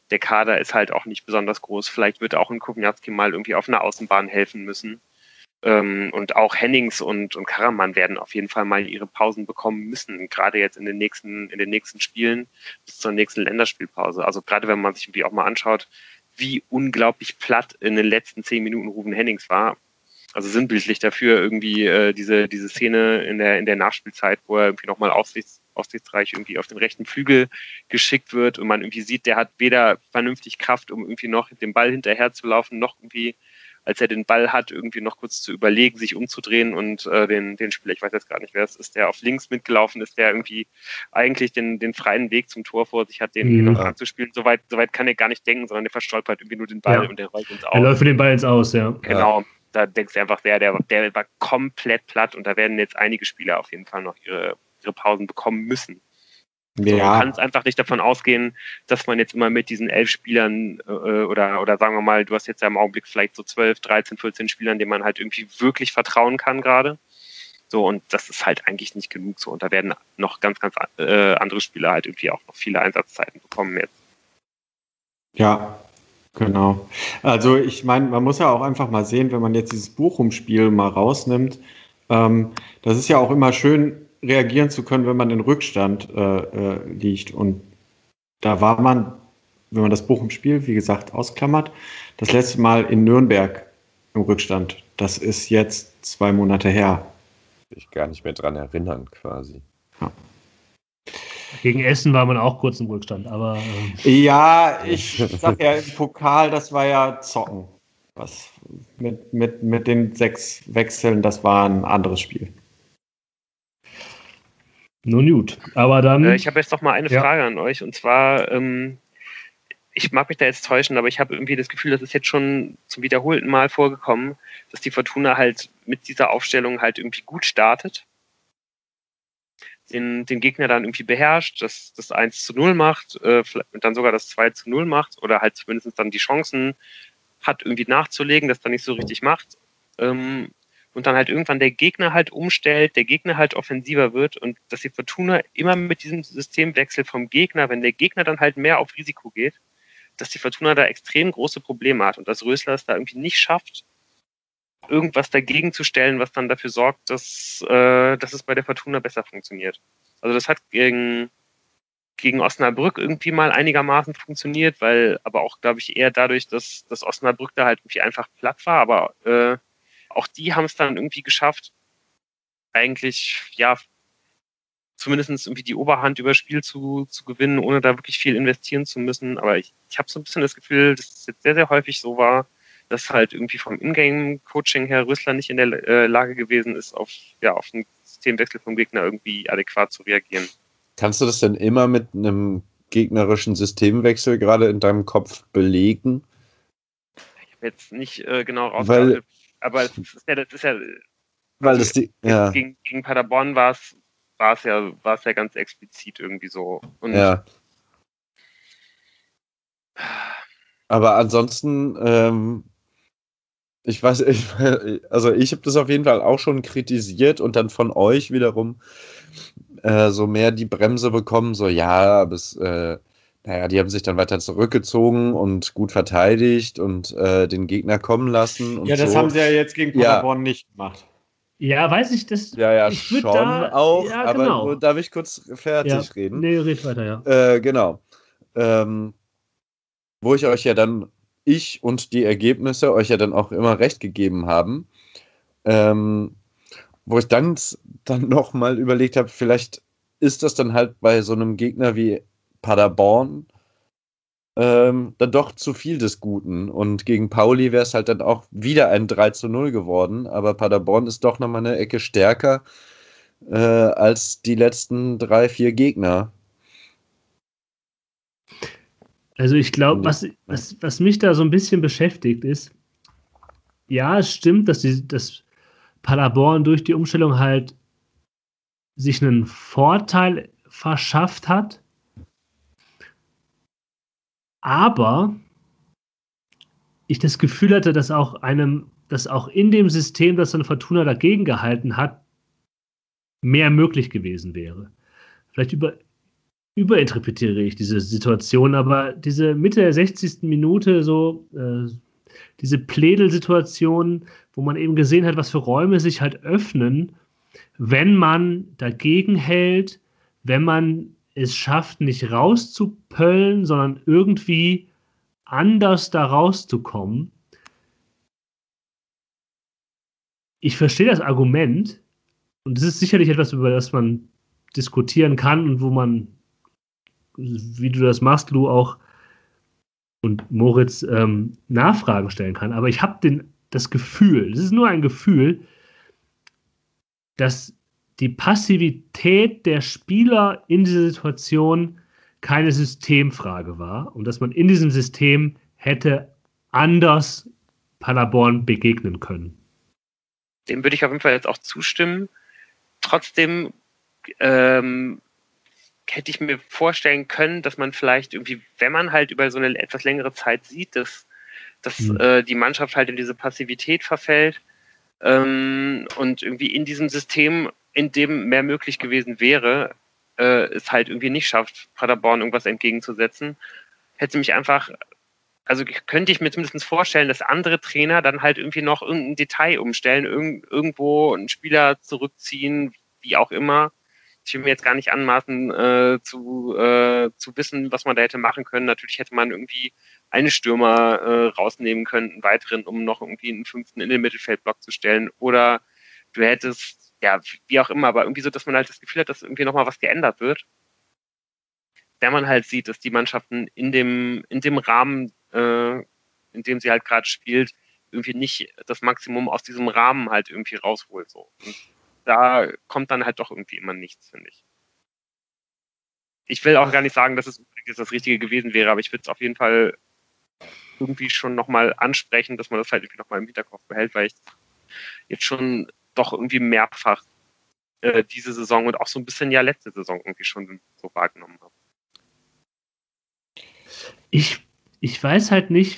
der Kader ist halt auch nicht besonders groß. Vielleicht wird auch ein Kowalski mal irgendwie auf einer Außenbahn helfen müssen. Und auch Hennings und Karaman werden auf jeden Fall mal ihre Pausen bekommen müssen, gerade jetzt in den nächsten Spielen bis zur nächsten Länderspielpause. Also gerade wenn man sich irgendwie auch mal anschaut, wie unglaublich platt in den letzten 10 Minuten Ruben Hennings war. Also sinnbildlich dafür irgendwie diese Szene in der Nachspielzeit, wo er irgendwie nochmal aussichtsreich irgendwie auf den rechten Flügel geschickt wird und man irgendwie sieht, der hat weder vernünftig Kraft, um irgendwie noch den Ball hinterher zu laufen, noch irgendwie, als er den Ball hat, irgendwie noch kurz zu überlegen, sich umzudrehen und den Spieler, ich weiß jetzt gar nicht, wer es ist, der auf links mitgelaufen ist, der irgendwie eigentlich den freien Weg zum Tor vor sich hat, den noch anzuspielen. Soweit kann er gar nicht denken, sondern der verstolpert irgendwie nur den Ball und der rollt ins Aus. Er läuft für den Ball ins Aus, ja. Genau. Da denkst du einfach, der war komplett platt und da werden jetzt einige Spieler auf jeden Fall noch ihre Pausen bekommen müssen. Ja. So, man kann es einfach nicht davon ausgehen, dass man jetzt immer mit diesen 11 Spielern oder sagen wir mal, du hast jetzt ja im Augenblick vielleicht so 12, 13, 14 Spielern, denen man halt irgendwie wirklich vertrauen kann gerade. So, und das ist halt eigentlich nicht genug so. Und da werden noch ganz andere Spieler halt irgendwie auch noch viele Einsatzzeiten bekommen jetzt. Ja, genau. Also ich meine, man muss ja auch einfach mal sehen, wenn man jetzt dieses Bochum-Spiel mal rausnimmt, das ist ja auch immer schön, reagieren zu können, wenn man in Rückstand liegt. Und da war man, wenn man das Bochum-Spiel, wie gesagt, ausklammert, das letzte Mal in Nürnberg im Rückstand. Das ist jetzt 2 Monate her. Ich gar nicht mehr dran erinnern, quasi. Ja. Gegen Essen war man auch kurz im Rückstand, aber... Ja, ich sag ja, im Pokal, das war ja Zocken. Was mit den 6 Wechseln, das war ein anderes Spiel. Nun gut, aber dann... Ich habe jetzt noch mal eine Frage an euch, und zwar, ich mag mich da jetzt täuschen, aber ich habe irgendwie das Gefühl, das ist jetzt schon zum wiederholten Mal vorgekommen, dass die Fortuna halt mit dieser Aufstellung halt irgendwie gut startet, den Gegner dann irgendwie beherrscht, das 1:0 macht, dann sogar das 2:0 macht oder halt zumindest dann die Chancen hat, irgendwie nachzulegen, das dann nicht so richtig macht. Und dann halt irgendwann der Gegner halt umstellt, der Gegner halt offensiver wird und dass die Fortuna immer mit diesem Systemwechsel vom Gegner, wenn der Gegner dann halt mehr auf Risiko geht, dass die Fortuna da extrem große Probleme hat und dass Rösler es da irgendwie nicht schafft, irgendwas dagegen zu stellen, was dann dafür sorgt, dass es bei der Fortuna besser funktioniert. Also das hat gegen Osnabrück irgendwie mal einigermaßen funktioniert, weil aber auch, glaube ich, eher dadurch, dass Osnabrück da halt irgendwie einfach platt war, aber auch die haben es dann irgendwie geschafft, eigentlich, ja, zumindest irgendwie die Oberhand über das Spiel zu gewinnen, ohne da wirklich viel investieren zu müssen. Aber ich habe so ein bisschen das Gefühl, dass es jetzt sehr, sehr häufig so war, dass halt irgendwie vom Ingame-Coaching her Rösler nicht in der Lage gewesen ist, auf einen Systemwechsel vom Gegner irgendwie adäquat zu reagieren. Kannst du das denn immer mit einem gegnerischen Systemwechsel gerade in deinem Kopf belegen? Ich habe jetzt nicht genau rausgearbeitet, aber das ist ja weil das gegen Paderborn war es ja ganz explizit irgendwie so. Und aber ansonsten, ich habe das auf jeden Fall auch schon kritisiert und dann von euch wiederum so mehr die Bremse bekommen, so die haben sich dann weiter zurückgezogen und gut verteidigt und den Gegner kommen lassen. Und das haben sie ja jetzt gegen Paderborn nicht gemacht. Ja, weiß ich das. Ja, ich schon auch, ja, aber genau. darf ich kurz fertig reden? Nee, red weiter, ja. Genau. Wo ich euch ja dann, ich und die Ergebnisse euch ja dann auch immer recht gegeben haben, wo ich dann nochmal überlegt habe, vielleicht ist das dann halt bei so einem Gegner wie Paderborn dann doch zu viel des Guten. Und gegen Pauli wäre es halt dann auch wieder ein 3:0 geworden, aber Paderborn ist doch nochmal eine Ecke stärker als die letzten 3, 4 Gegner. Also ich glaube, was mich da so ein bisschen beschäftigt ist, ja, es stimmt, dass Paderborn durch die Umstellung halt sich einen Vorteil verschafft hat, aber ich das Gefühl hatte, dass auch in dem System, das dann Fortuna dagegen gehalten hat, mehr möglich gewesen wäre. Vielleicht überinterpretiere ich diese Situation, aber diese Mitte der 60. Minute, so diese Plädel-Situation, wo man eben gesehen hat, was für Räume sich halt öffnen, wenn man dagegen hält, wenn man es schafft, nicht rauszupöllen, sondern irgendwie anders da rauszukommen. Ich verstehe das Argument und es ist sicherlich etwas, über das man diskutieren kann und wo man, wie du das machst, Lou, auch und Moritz Nachfragen stellen kann. Aber ich habe das Gefühl, es ist nur ein Gefühl, dass die Passivität der Spieler in dieser Situation keine Systemfrage war und dass man in diesem System hätte anders Paderborn begegnen können. Dem würde ich auf jeden Fall jetzt auch zustimmen. Trotzdem hätte ich mir vorstellen können, dass man vielleicht irgendwie, wenn man halt über so eine etwas längere Zeit sieht, dass die Mannschaft halt in diese Passivität verfällt und irgendwie in diesem System, in dem mehr möglich gewesen wäre, es halt irgendwie nicht schafft, Paderborn irgendwas entgegenzusetzen, hätte mich einfach, also könnte ich mir zumindest vorstellen, dass andere Trainer dann halt irgendwie noch irgendein Detail umstellen, irgendwo einen Spieler zurückziehen, wie auch immer. Ich will mir jetzt gar nicht anmaßen, zu wissen, was man da hätte machen können. Natürlich hätte man irgendwie einen Stürmer rausnehmen können, einen weiteren, um noch irgendwie einen 5. in den Mittelfeldblock zu stellen. Oder du hättest, ja, wie auch immer, aber irgendwie so, dass man halt das Gefühl hat, dass irgendwie nochmal was geändert wird. Wenn man halt sieht, dass die Mannschaften in dem Rahmen, in dem sie halt gerade spielt, irgendwie nicht das Maximum aus diesem Rahmen halt irgendwie rausholt. So. Und da kommt dann halt doch irgendwie immer nichts, finde ich. Ich will auch gar nicht sagen, dass es das Richtige gewesen wäre, aber ich würde es auf jeden Fall irgendwie schon nochmal ansprechen, dass man das halt irgendwie nochmal im Hinterkopf behält, weil ich jetzt schon doch irgendwie mehrfach diese Saison und auch so ein bisschen ja letzte Saison irgendwie schon so wahrgenommen habe. Ich weiß halt nicht,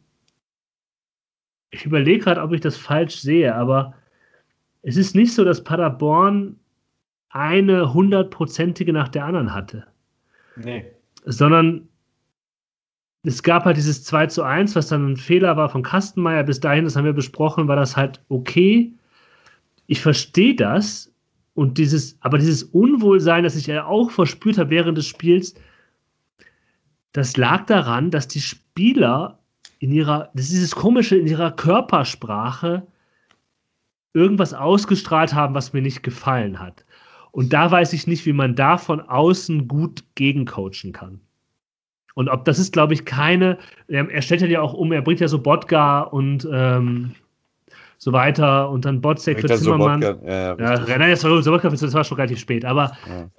ich überlege gerade, ob ich das falsch sehe, aber es ist nicht so, dass Paderborn eine 100%ige nach der anderen hatte. Nee. Sondern es gab halt dieses 2:1, was dann ein Fehler war von Kastenmeier. Bis dahin, das haben wir besprochen, war das halt okay. Ich verstehe das. Und aber dieses Unwohlsein, das ich ja auch verspürt habe während des Spiels, das lag daran, dass die Spieler in ihrer Körpersprache irgendwas ausgestrahlt haben, was mir nicht gefallen hat. Und da weiß ich nicht, wie man da von außen gut gegencoachen kann. Und ob das ist, glaube ich, er stellt ja auch um, er bringt ja so Bodga und so weiter und dann Botzek für Zimmermann. Das war schon relativ spät, aber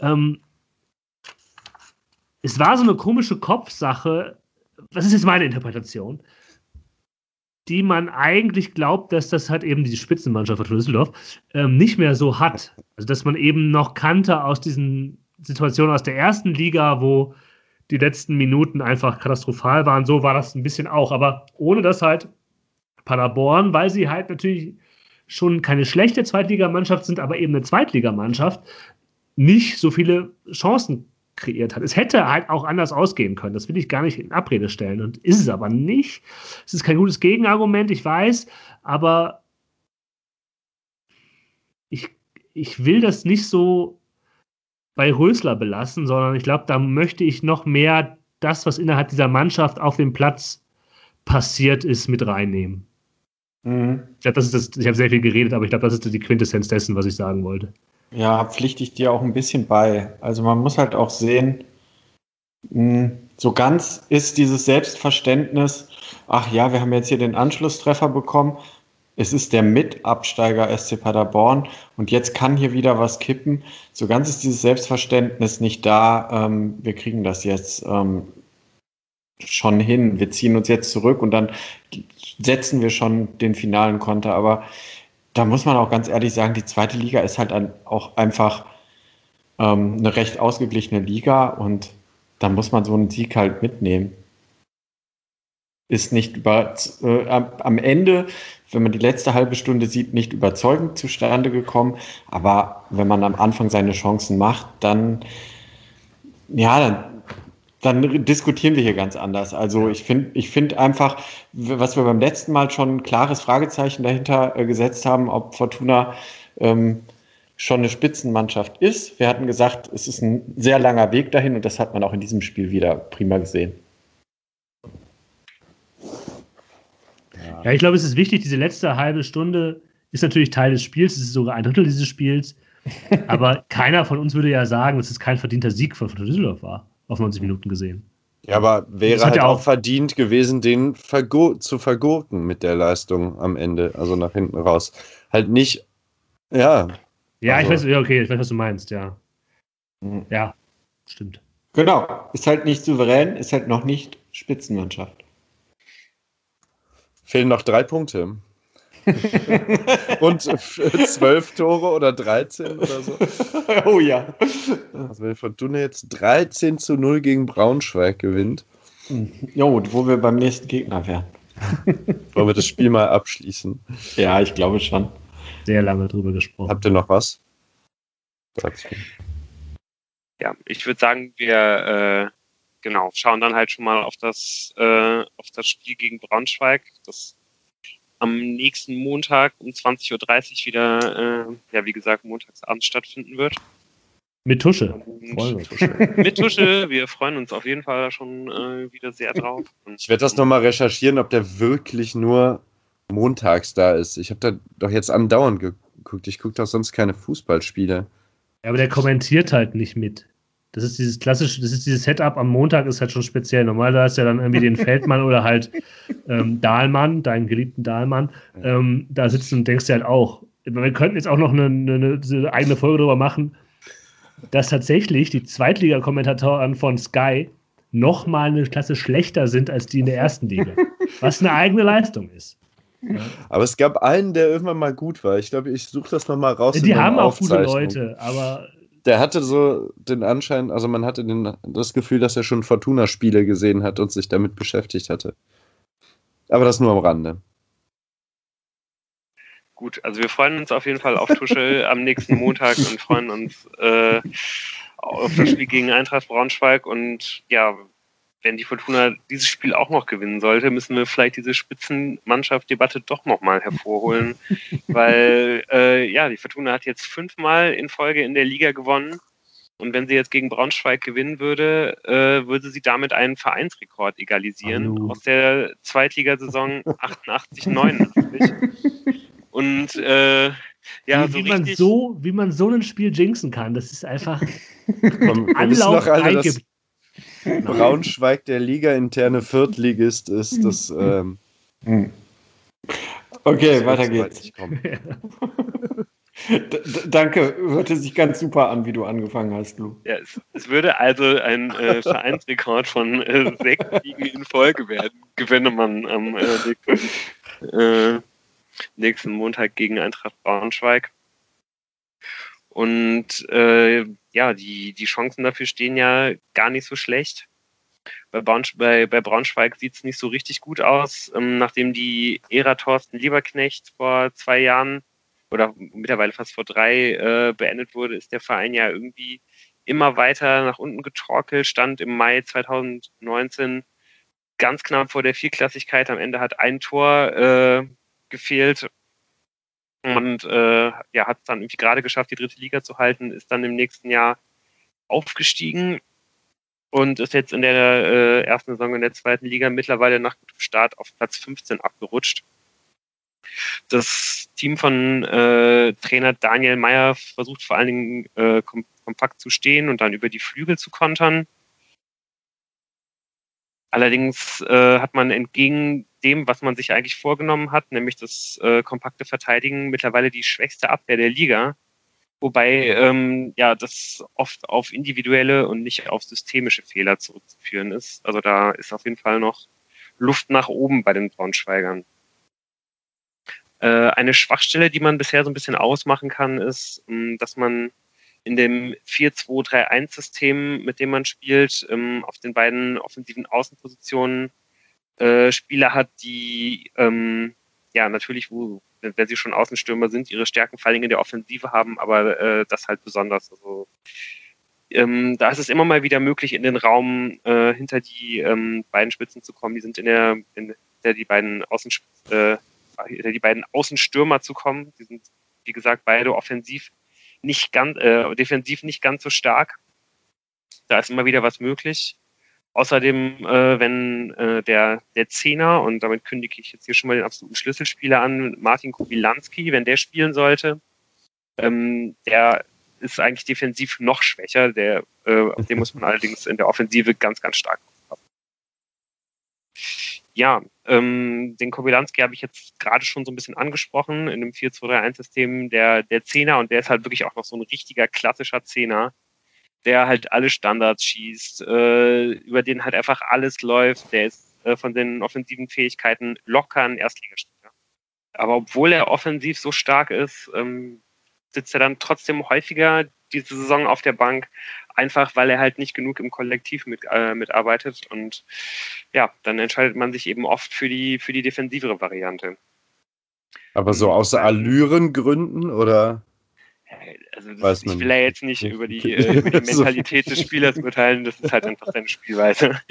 es war so eine komische Kopfsache, das ist jetzt meine Interpretation, die man eigentlich glaubt, dass das halt eben die Spitzenmannschaft von Düsseldorf nicht mehr so hat. Also dass man eben noch kannte aus diesen Situationen aus der ersten Liga, wo die letzten Minuten einfach katastrophal waren. So war das ein bisschen auch. Aber ohne dass halt Paderborn, weil sie halt natürlich schon keine schlechte Zweitligamannschaft sind, aber eben eine Zweitligamannschaft, nicht so viele Chancen kreiert hat. Es hätte halt auch anders ausgehen können. Das will ich gar nicht in Abrede stellen. Und ist es aber nicht. Es ist kein gutes Gegenargument, ich weiß, aber ich will das nicht so bei Rösler belassen, sondern ich glaube, da möchte ich noch mehr das, was innerhalb dieser Mannschaft auf dem Platz passiert ist, mit reinnehmen. Mhm. Ich glaube, ich habe sehr viel geredet, aber ich glaube, das ist die Quintessenz dessen, was ich sagen wollte. Ja, pflichte ich dir auch ein bisschen bei. Also man muss halt auch sehen, so ganz ist dieses Selbstverständnis, ach ja, wir haben jetzt hier den Anschlusstreffer bekommen, es ist der Mitabsteiger SC Paderborn und jetzt kann hier wieder was kippen. So ganz ist dieses Selbstverständnis nicht da, wir kriegen das jetzt schon hin, wir ziehen uns jetzt zurück und dann setzen wir schon den finalen Konter, aber da muss man auch ganz ehrlich sagen, die zweite Liga ist halt auch einfach eine recht ausgeglichene Liga und da muss man so einen Sieg halt mitnehmen. Ist nicht am Ende, wenn man die letzte halbe Stunde sieht, nicht überzeugend zustande gekommen, aber wenn man am Anfang seine Chancen macht, dann Ja, dann diskutieren wir hier ganz anders. Also ich finde einfach, was wir beim letzten Mal schon ein klares Fragezeichen dahinter gesetzt haben, ob Fortuna schon eine Spitzenmannschaft ist. Wir hatten gesagt, es ist ein sehr langer Weg dahin und das hat man auch in diesem Spiel wieder prima gesehen. Ja, ich glaube, es ist wichtig, diese letzte halbe Stunde ist natürlich Teil des Spiels, es ist sogar ein Drittel dieses Spiels, aber keiner von uns würde ja sagen, dass es kein verdienter Sieg von Düsseldorf war, auf 90 Minuten gesehen. Ja, aber wäre halt auch verdient gewesen, den zu vergurken mit der Leistung am Ende, also nach hinten raus. Halt nicht, ja. Ja, also. Ich weiß, was du meinst, ja. Ja, stimmt. Genau, ist halt nicht souverän, ist halt noch nicht Spitzenmannschaft. Fehlen noch 3 Punkte. Und 12 Tore oder 13 oder so. Oh ja. Also wenn Fortuna jetzt 13-0 gegen Braunschweig gewinnt. Jo, wo wir beim nächsten Gegner wären. Wollen wir das Spiel mal abschließen? Ja, ich glaube schon. Sehr lange drüber gesprochen. Habt ihr noch was? Ja, ich würde sagen, wir schauen dann halt schon mal auf das Spiel gegen Braunschweig, das am nächsten Montag um 20.30 Uhr wieder, wie gesagt, montagsabends stattfinden wird. Mit Tusche. Mit Tusche. Wir freuen uns auf jeden Fall schon wieder sehr drauf. Ich werde das nochmal recherchieren, ob der wirklich nur montags da ist. Ich habe da doch jetzt andauernd geguckt. Ich gucke doch sonst keine Fußballspiele. Ja, aber der kommentiert halt nicht mit. Das ist dieses Setup am Montag ist halt schon speziell. Normal da ist ja dann irgendwie den Feldmann oder halt Dahlmann, deinen geliebten Dahlmann, da sitzen und denkst du halt auch. Wir könnten jetzt auch noch eine eigene Folge darüber machen, dass tatsächlich die Zweitliga-Kommentatoren von Sky noch mal eine Klasse schlechter sind als die in der ersten Liga. Was eine eigene Leistung ist. Ja. Aber es gab einen, der irgendwann mal gut war. Ich glaube, ich suche das nochmal raus. Die haben auch gute Leute, aber der hatte so den Anschein, also man hatte das Gefühl, dass er schon Fortuna-Spiele gesehen hat und sich damit beschäftigt hatte. Aber das nur am Rande. Gut, also wir freuen uns auf jeden Fall auf Tuschel am nächsten Montag und freuen uns auf das Spiel gegen Eintracht Braunschweig. Und ja, wenn die Fortuna dieses Spiel auch noch gewinnen sollte, müssen wir vielleicht diese Spitzenmannschaft-Debatte doch nochmal hervorholen. Weil die Fortuna hat jetzt 5-mal in Folge in der Liga gewonnen. Und wenn sie jetzt gegen Braunschweig gewinnen würde, würde sie damit einen Vereinsrekord egalisieren aus der Zweitligasaison 88-89. Und wie man so ein Spiel jinxen kann, das ist einfach Anlauf dass Braunschweig der Liga-interne Viertligist ist. Das, okay, weiter geht's. Danke, hörte sich ganz super an, wie du angefangen hast, Lou. Ja, es würde also ein Vereinsrekord von 6 Siegen in Folge werden, gewinne man am nächsten Montag gegen Eintracht Braunschweig. Und die Chancen dafür stehen ja gar nicht so schlecht. Bei Braunschweig sieht es nicht so richtig gut aus. Nachdem die Ära Thorsten Lieberknecht vor 2 Jahren oder mittlerweile fast vor 3 beendet wurde, ist der Verein ja irgendwie immer weiter nach unten getorkelt, stand im Mai 2019 ganz knapp vor der Vierklassigkeit. Am Ende hat ein Tor gefehlt und hat es dann irgendwie gerade geschafft, die 3. Liga zu halten, ist dann im nächsten Jahr aufgestiegen und ist jetzt in der ersten Saison in der 2. Liga mittlerweile nach gutem Start auf Platz 15 abgerutscht. Das Team von Trainer Daniel Meyer versucht vor allen Dingen kompakt zu stehen und dann über die Flügel zu kontern. Allerdings hat man entgegen dem, was man sich eigentlich vorgenommen hat, nämlich das kompakte Verteidigen, mittlerweile die schwächste Abwehr der Liga. Wobei das oft auf individuelle und nicht auf systemische Fehler zurückzuführen ist. Also da ist auf jeden Fall noch Luft nach oben bei den Braunschweigern. Eine Schwachstelle, die man bisher so ein bisschen ausmachen kann, ist, dass man in dem 4-2-3-1-System, mit dem man spielt, auf den beiden offensiven Außenpositionen Spieler hat, die natürlich, wenn sie schon Außenstürmer sind, ihre Stärken vor allem in der Offensive haben, aber das halt besonders. Also Da ist es immer mal wieder möglich, in den Raum hinter die beiden Spitzen zu kommen. Die sind hinter die beiden hinter die beiden Außenstürmer zu kommen. Die sind, wie gesagt, beide defensiv nicht ganz so stark. Da ist immer wieder was möglich. Außerdem, wenn der Zehner, und damit kündige ich jetzt hier schon mal den absoluten Schlüsselspieler an, Martin Kobylanski, wenn der spielen sollte, der ist eigentlich defensiv noch schwächer. Auf den muss man allerdings in der Offensive ganz, ganz stark aufpassen. Ja, den Kobylanski habe ich jetzt gerade schon so ein bisschen angesprochen in dem 4-2-3-1-System der Zehner, und der ist halt wirklich auch noch so ein richtiger klassischer Zehner, der halt alle Standards schießt, über den halt einfach alles läuft. Der ist von den offensiven Fähigkeiten locker ein Erstligaspieler. Aber obwohl er offensiv so stark ist, sitzt er dann trotzdem häufiger diese Saison auf der Bank, einfach weil er halt nicht genug im Kollektiv mitarbeitet. Und ja, dann entscheidet man sich eben oft für die defensivere Variante. Aber so aus Allürengründen, oder? Also ich will ja jetzt nicht über die Mentalität des Spielers urteilen, das ist halt einfach seine Spielweise.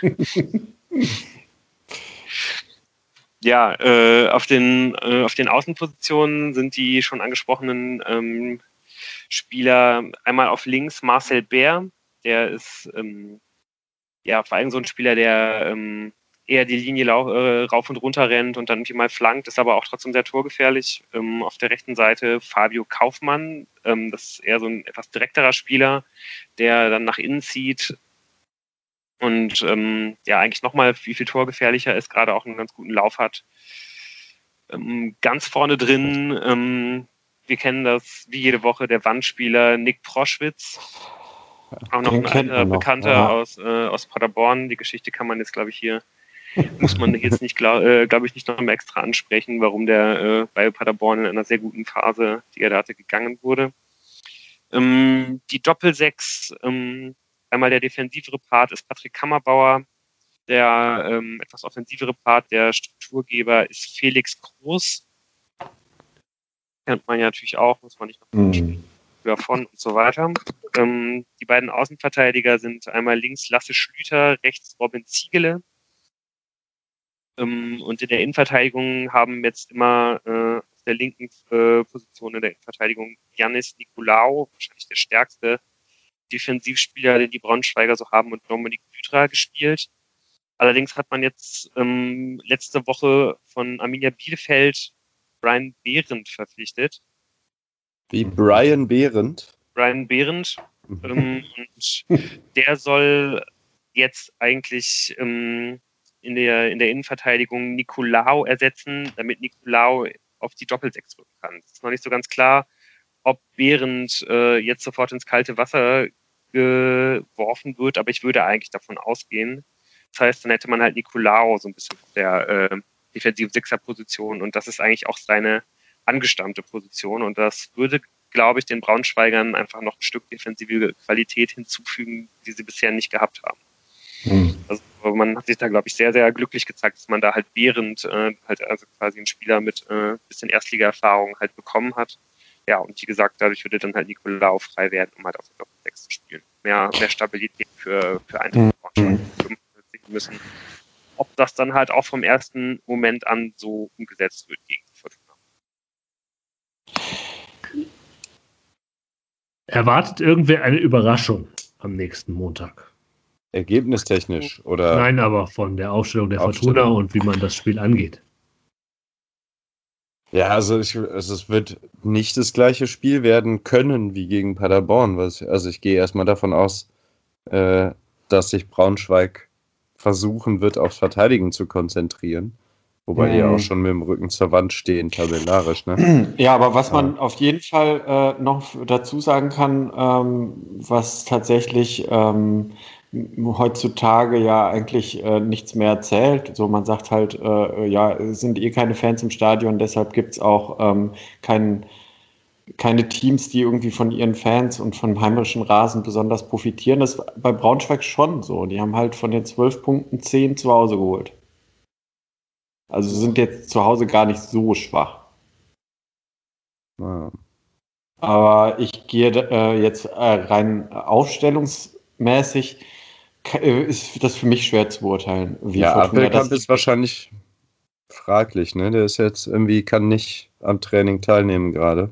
Ja, auf den Außenpositionen sind die schon angesprochenen Spieler einmal auf links Marcel Bär, der ist vor allem so ein Spieler, der eher die Linie rauf und runter rennt und dann irgendwie mal flankt, ist aber auch trotzdem sehr torgefährlich. Auf der rechten Seite Fabio Kaufmann, das ist eher so ein etwas direkterer Spieler, der dann nach innen zieht und eigentlich nochmal viel torgefährlicher ist, gerade auch einen ganz guten Lauf hat. Ganz vorne drin, wir kennen das wie jede Woche, der Wandspieler Nick Proschwitz. Auch noch ein alter Bekannter aus Paderborn. Die Geschichte kann man jetzt, glaube ich, muss man jetzt nicht, glaube ich, nicht noch mal extra ansprechen, warum der bei Paderborn in einer sehr guten Phase, die er da hatte, gegangen wurde. Die Doppelsechs, einmal der defensivere Part ist Patrick Kammerbauer, der etwas offensivere Part, der Strukturgeber ist Felix Groß. Kennt man ja natürlich auch, muss man nicht noch davon und so weiter. Die beiden Außenverteidiger sind einmal links Lasse Schlüter, rechts Robin Ziegele. Und in der Innenverteidigung haben jetzt immer auf der linken Position in der Innenverteidigung Yannis Nikolaou, wahrscheinlich der stärkste Defensivspieler, den die Braunschweiger so haben, und Dominik Bütra gespielt. Allerdings hat man jetzt letzte Woche von Arminia Bielefeld Brian Behrendt verpflichtet. Wie Brian Behrendt? Brian Behrendt. Und der soll jetzt eigentlich in der Innenverteidigung Nikolaou ersetzen, damit Nikolaou auf die Doppelsechs rücken kann. Es ist noch nicht so ganz klar, ob Behrendt jetzt sofort ins kalte Wasser geworfen wird, aber ich würde eigentlich davon ausgehen. Das heißt, dann hätte man halt Nikolaou so ein bisschen auf der defensiven Sechser-Position, und das ist eigentlich auch seine angestammte Position, und das würde, glaube ich, den Braunschweigern einfach noch ein Stück defensive Qualität hinzufügen, die sie bisher nicht gehabt haben. Also man hat sich da, glaube ich, sehr, sehr glücklich gezeigt, dass man da halt Behrendt halt also quasi einen Spieler mit bisschen Erstliga-Erfahrung halt bekommen hat. Ja, und wie gesagt, dadurch würde dann halt Nikolaou frei werden, um halt auf der Doppelsechs zu spielen. Mehr Stabilität für einen Braunschweig müssen. Ob das dann halt auch vom ersten Moment an so umgesetzt wird gegen die Fortuna. Erwartet irgendwer eine Überraschung am nächsten Montag? Ergebnistechnisch, oder? Nein, aber von der Aufstellung der Fortuna und wie man das Spiel angeht. Ja, also es wird nicht das gleiche Spiel werden können wie gegen Paderborn. Also ich gehe erstmal davon aus, dass sich Braunschweig versuchen wird, aufs Verteidigen zu konzentrieren. Wobei die ja auch schon mit dem Rücken zur Wand stehen, tabellarisch, ne? Ja, aber was man auf jeden Fall noch dazu sagen kann, was tatsächlich heutzutage ja eigentlich nichts mehr zählt. So, man sagt halt, es sind keine Fans im Stadion, deshalb gibt es auch keine Teams, die irgendwie von ihren Fans und vom heimischen Rasen besonders profitieren. Das ist bei Braunschweig schon so. Die haben halt von den 12 Punkten 10 zu Hause geholt. Also sind jetzt zu Hause gar nicht so schwach. Ja. Aber ich gehe jetzt rein aufstellungsmäßig, ist das für mich schwer zu beurteilen. Appelkamp ist wahrscheinlich fraglich, ne? Der ist jetzt irgendwie, kann nicht am Training teilnehmen gerade.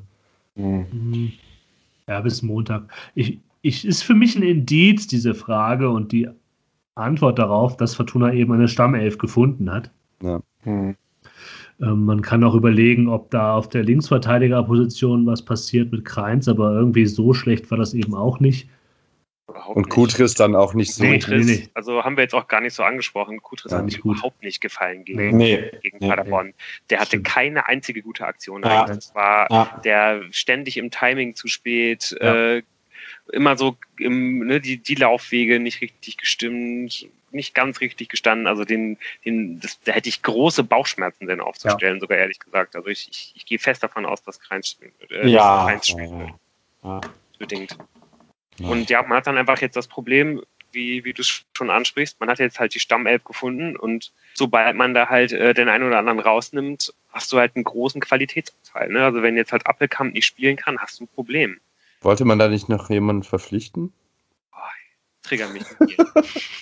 Ja, bis Montag. Ist für mich ein Indiz, diese Frage und die Antwort darauf, dass Fortuna eben eine Stammelf gefunden hat. Ja. Man kann auch überlegen, ob da auf der Linksverteidigerposition was passiert mit Kreins, aber irgendwie so schlecht war das eben auch nicht. Und Kutris dann auch nicht so. Nee. Also haben wir jetzt auch gar nicht so angesprochen. Kutris hat mir überhaupt nicht gefallen gegen Paderborn. Der hatte keine einzige gute Aktion. Ja. Das war der ständig im Timing zu spät, immer so die Laufwege nicht richtig gestimmt, nicht ganz richtig gestanden. Also da hätte ich große Bauchschmerzen, den aufzustellen, sogar ehrlich gesagt. Also ich gehe fest davon aus, dass Kreins spielen wird. Bedingt. Und man hat dann einfach jetzt das Problem, wie du es schon ansprichst, man hat jetzt halt die Stammelf gefunden und sobald man da halt den einen oder anderen rausnimmt, hast du halt einen großen Qualitätsanteil. Ne? Also wenn jetzt halt Appelkamp nicht spielen kann, hast du ein Problem. Wollte man da nicht noch jemanden verpflichten? Trigger mich nicht hier.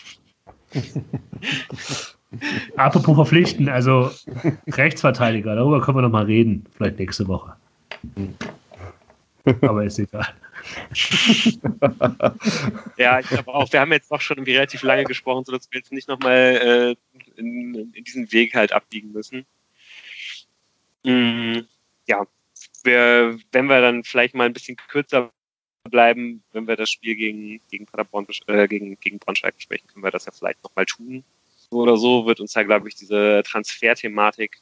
Apropos verpflichten, also Rechtsverteidiger, darüber können wir noch mal reden, vielleicht nächste Woche. Aber ist egal. Ja, ich glaube auch, wir haben jetzt doch schon irgendwie relativ lange gesprochen, sodass wir jetzt nicht nochmal in diesen Weg halt abbiegen müssen. Ja, wenn wir dann vielleicht mal ein bisschen kürzer bleiben, wenn wir das Spiel gegen Paderborn, gegen Braunschweig besprechen, können wir das ja vielleicht nochmal tun. So oder so wird uns ja, glaube ich, diese Transferthematik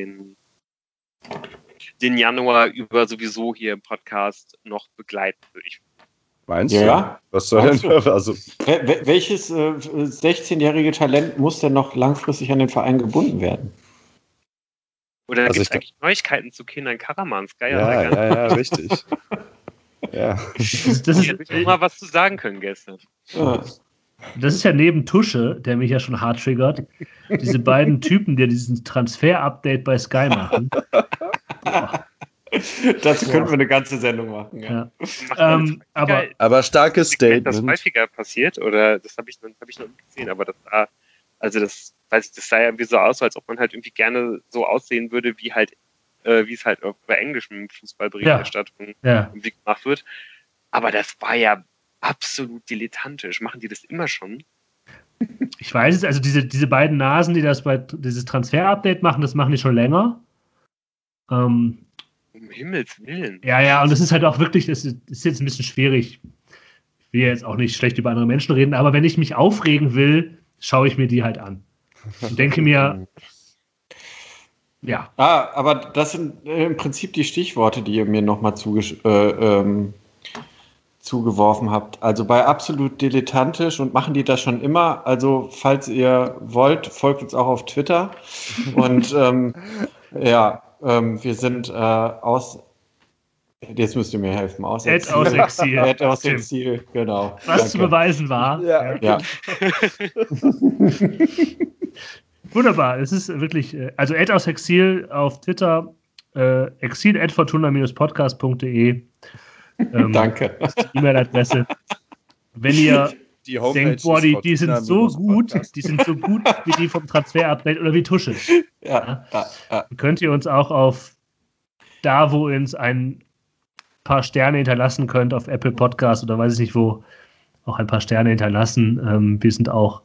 den Januar über sowieso hier im Podcast noch begleiten, würde ich. Meinst du? Ja. Was soll denn? Also welches 16-jährige Talent muss denn noch langfristig an den Verein gebunden werden? Oder gibt es eigentlich Neuigkeiten zu Kindern Karamans? Ja, richtig. Ja. Das hätte ich mal was zu sagen können gestern. Das ist ja neben Tusche, der mich ja schon hart triggert, diese beiden Typen, die diesen Transfer-Update bei Sky machen. Das könnten wir eine ganze Sendung machen. Ja. Aber starkes Statement. Ist das häufiger passiert? Oder das habe ich noch nicht gesehen, aber das sah ja irgendwie so aus, als ob man halt irgendwie gerne so aussehen würde, wie es halt auch bei englischem Fußballberichterstattung irgendwie gemacht wird. Aber das war ja absolut dilettantisch. Machen die das immer schon? Ich weiß es, also diese beiden Nasen, die dieses Transfer-Update machen, das machen die schon länger. Um Himmels Willen. Ja, und das ist halt auch wirklich, das ist jetzt ein bisschen schwierig. Ich will jetzt auch nicht schlecht über andere Menschen reden, aber wenn ich mich aufregen will, schaue ich mir die halt an. Und denke mir, ja. Aber das sind im Prinzip die Stichworte, die ihr mir nochmal zugeworfen habt. Also bei absolut dilettantisch und machen die das schon immer. Also falls ihr wollt, folgt uns auch auf Twitter. Und wir sind jetzt müsst ihr mir helfen. Aus Exil, genau. Was Danke. Zu beweisen war. Ja. Wunderbar, es ist wirklich, also aus Exil auf Twitter, exil@fortuna-podcast.de. Danke. E-Mail-Adresse. Wenn ihr denkt, boah, die sind so gut, wie die vom Transfer-Update oder wie Tusche. Ja. Könnt ihr uns auch auf da, wo ihr uns ein paar Sterne hinterlassen könnt, auf Apple Podcast oder weiß ich nicht wo, auch ein paar Sterne hinterlassen. Wir sind auch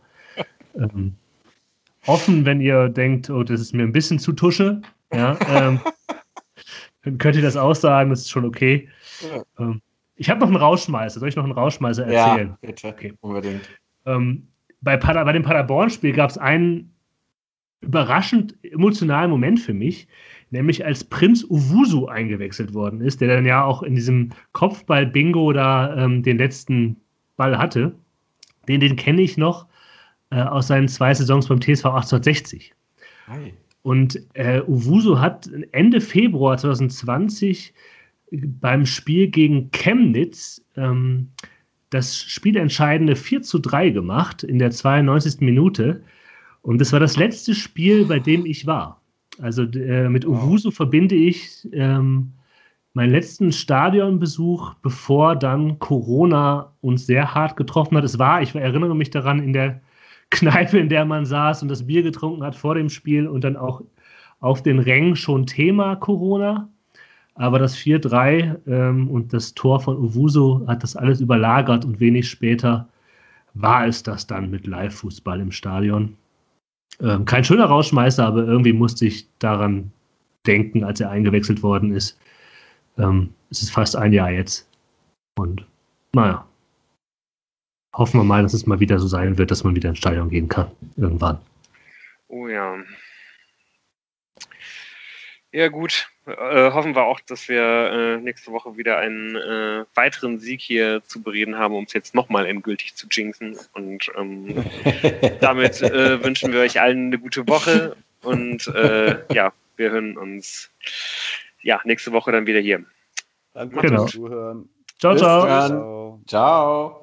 offen, wenn ihr denkt, oh, das ist mir ein bisschen zu Tusche. Ja, dann könnt ihr das auch sagen, das ist schon okay. Ja. Ich habe noch einen Rausschmeißer. Soll ich noch einen Rausschmeißer erzählen? Ja, bitte. Okay. Unbedingt. Bei dem Paderborn-Spiel gab es einen überraschend emotionalen Moment für mich, nämlich als Prinz Owusu eingewechselt worden ist, der dann ja auch in diesem Kopfball-Bingo da den letzten Ball hatte. Den kenne ich noch aus seinen 2 Saisons beim TSV 1860. Hi. Und Owusu hat Ende Februar 2020 beim Spiel gegen Chemnitz das spielentscheidende 4:3 gemacht in der 92. Minute. Und das war das letzte Spiel, bei dem ich war. Also mit Owusu verbinde ich meinen letzten Stadionbesuch, bevor dann Corona uns sehr hart getroffen hat. Ich erinnere mich daran, in der Kneipe, in der man saß und das Bier getrunken hat vor dem Spiel und dann auch auf den Rängen schon Thema Corona. Aber das 4-3 und das Tor von Owusu hat das alles überlagert und wenig später war es das dann mit Live-Fußball im Stadion. Kein schöner Rausschmeißer, aber irgendwie musste ich daran denken, als er eingewechselt worden ist. Es ist fast ein Jahr jetzt. Und naja, hoffen wir mal, dass es mal wieder so sein wird, dass man wieder ins Stadion gehen kann. Irgendwann. Oh ja. Ja gut, hoffen wir auch, dass wir nächste Woche wieder einen weiteren Sieg hier zu bereden haben, um es jetzt nochmal endgültig zu jinxen. Und damit wünschen wir euch allen eine gute Woche. Und wir hören uns nächste Woche dann wieder hier. Danke Genau. fürs Zuhören. Ciao, Bis ciao. dann. Ciao.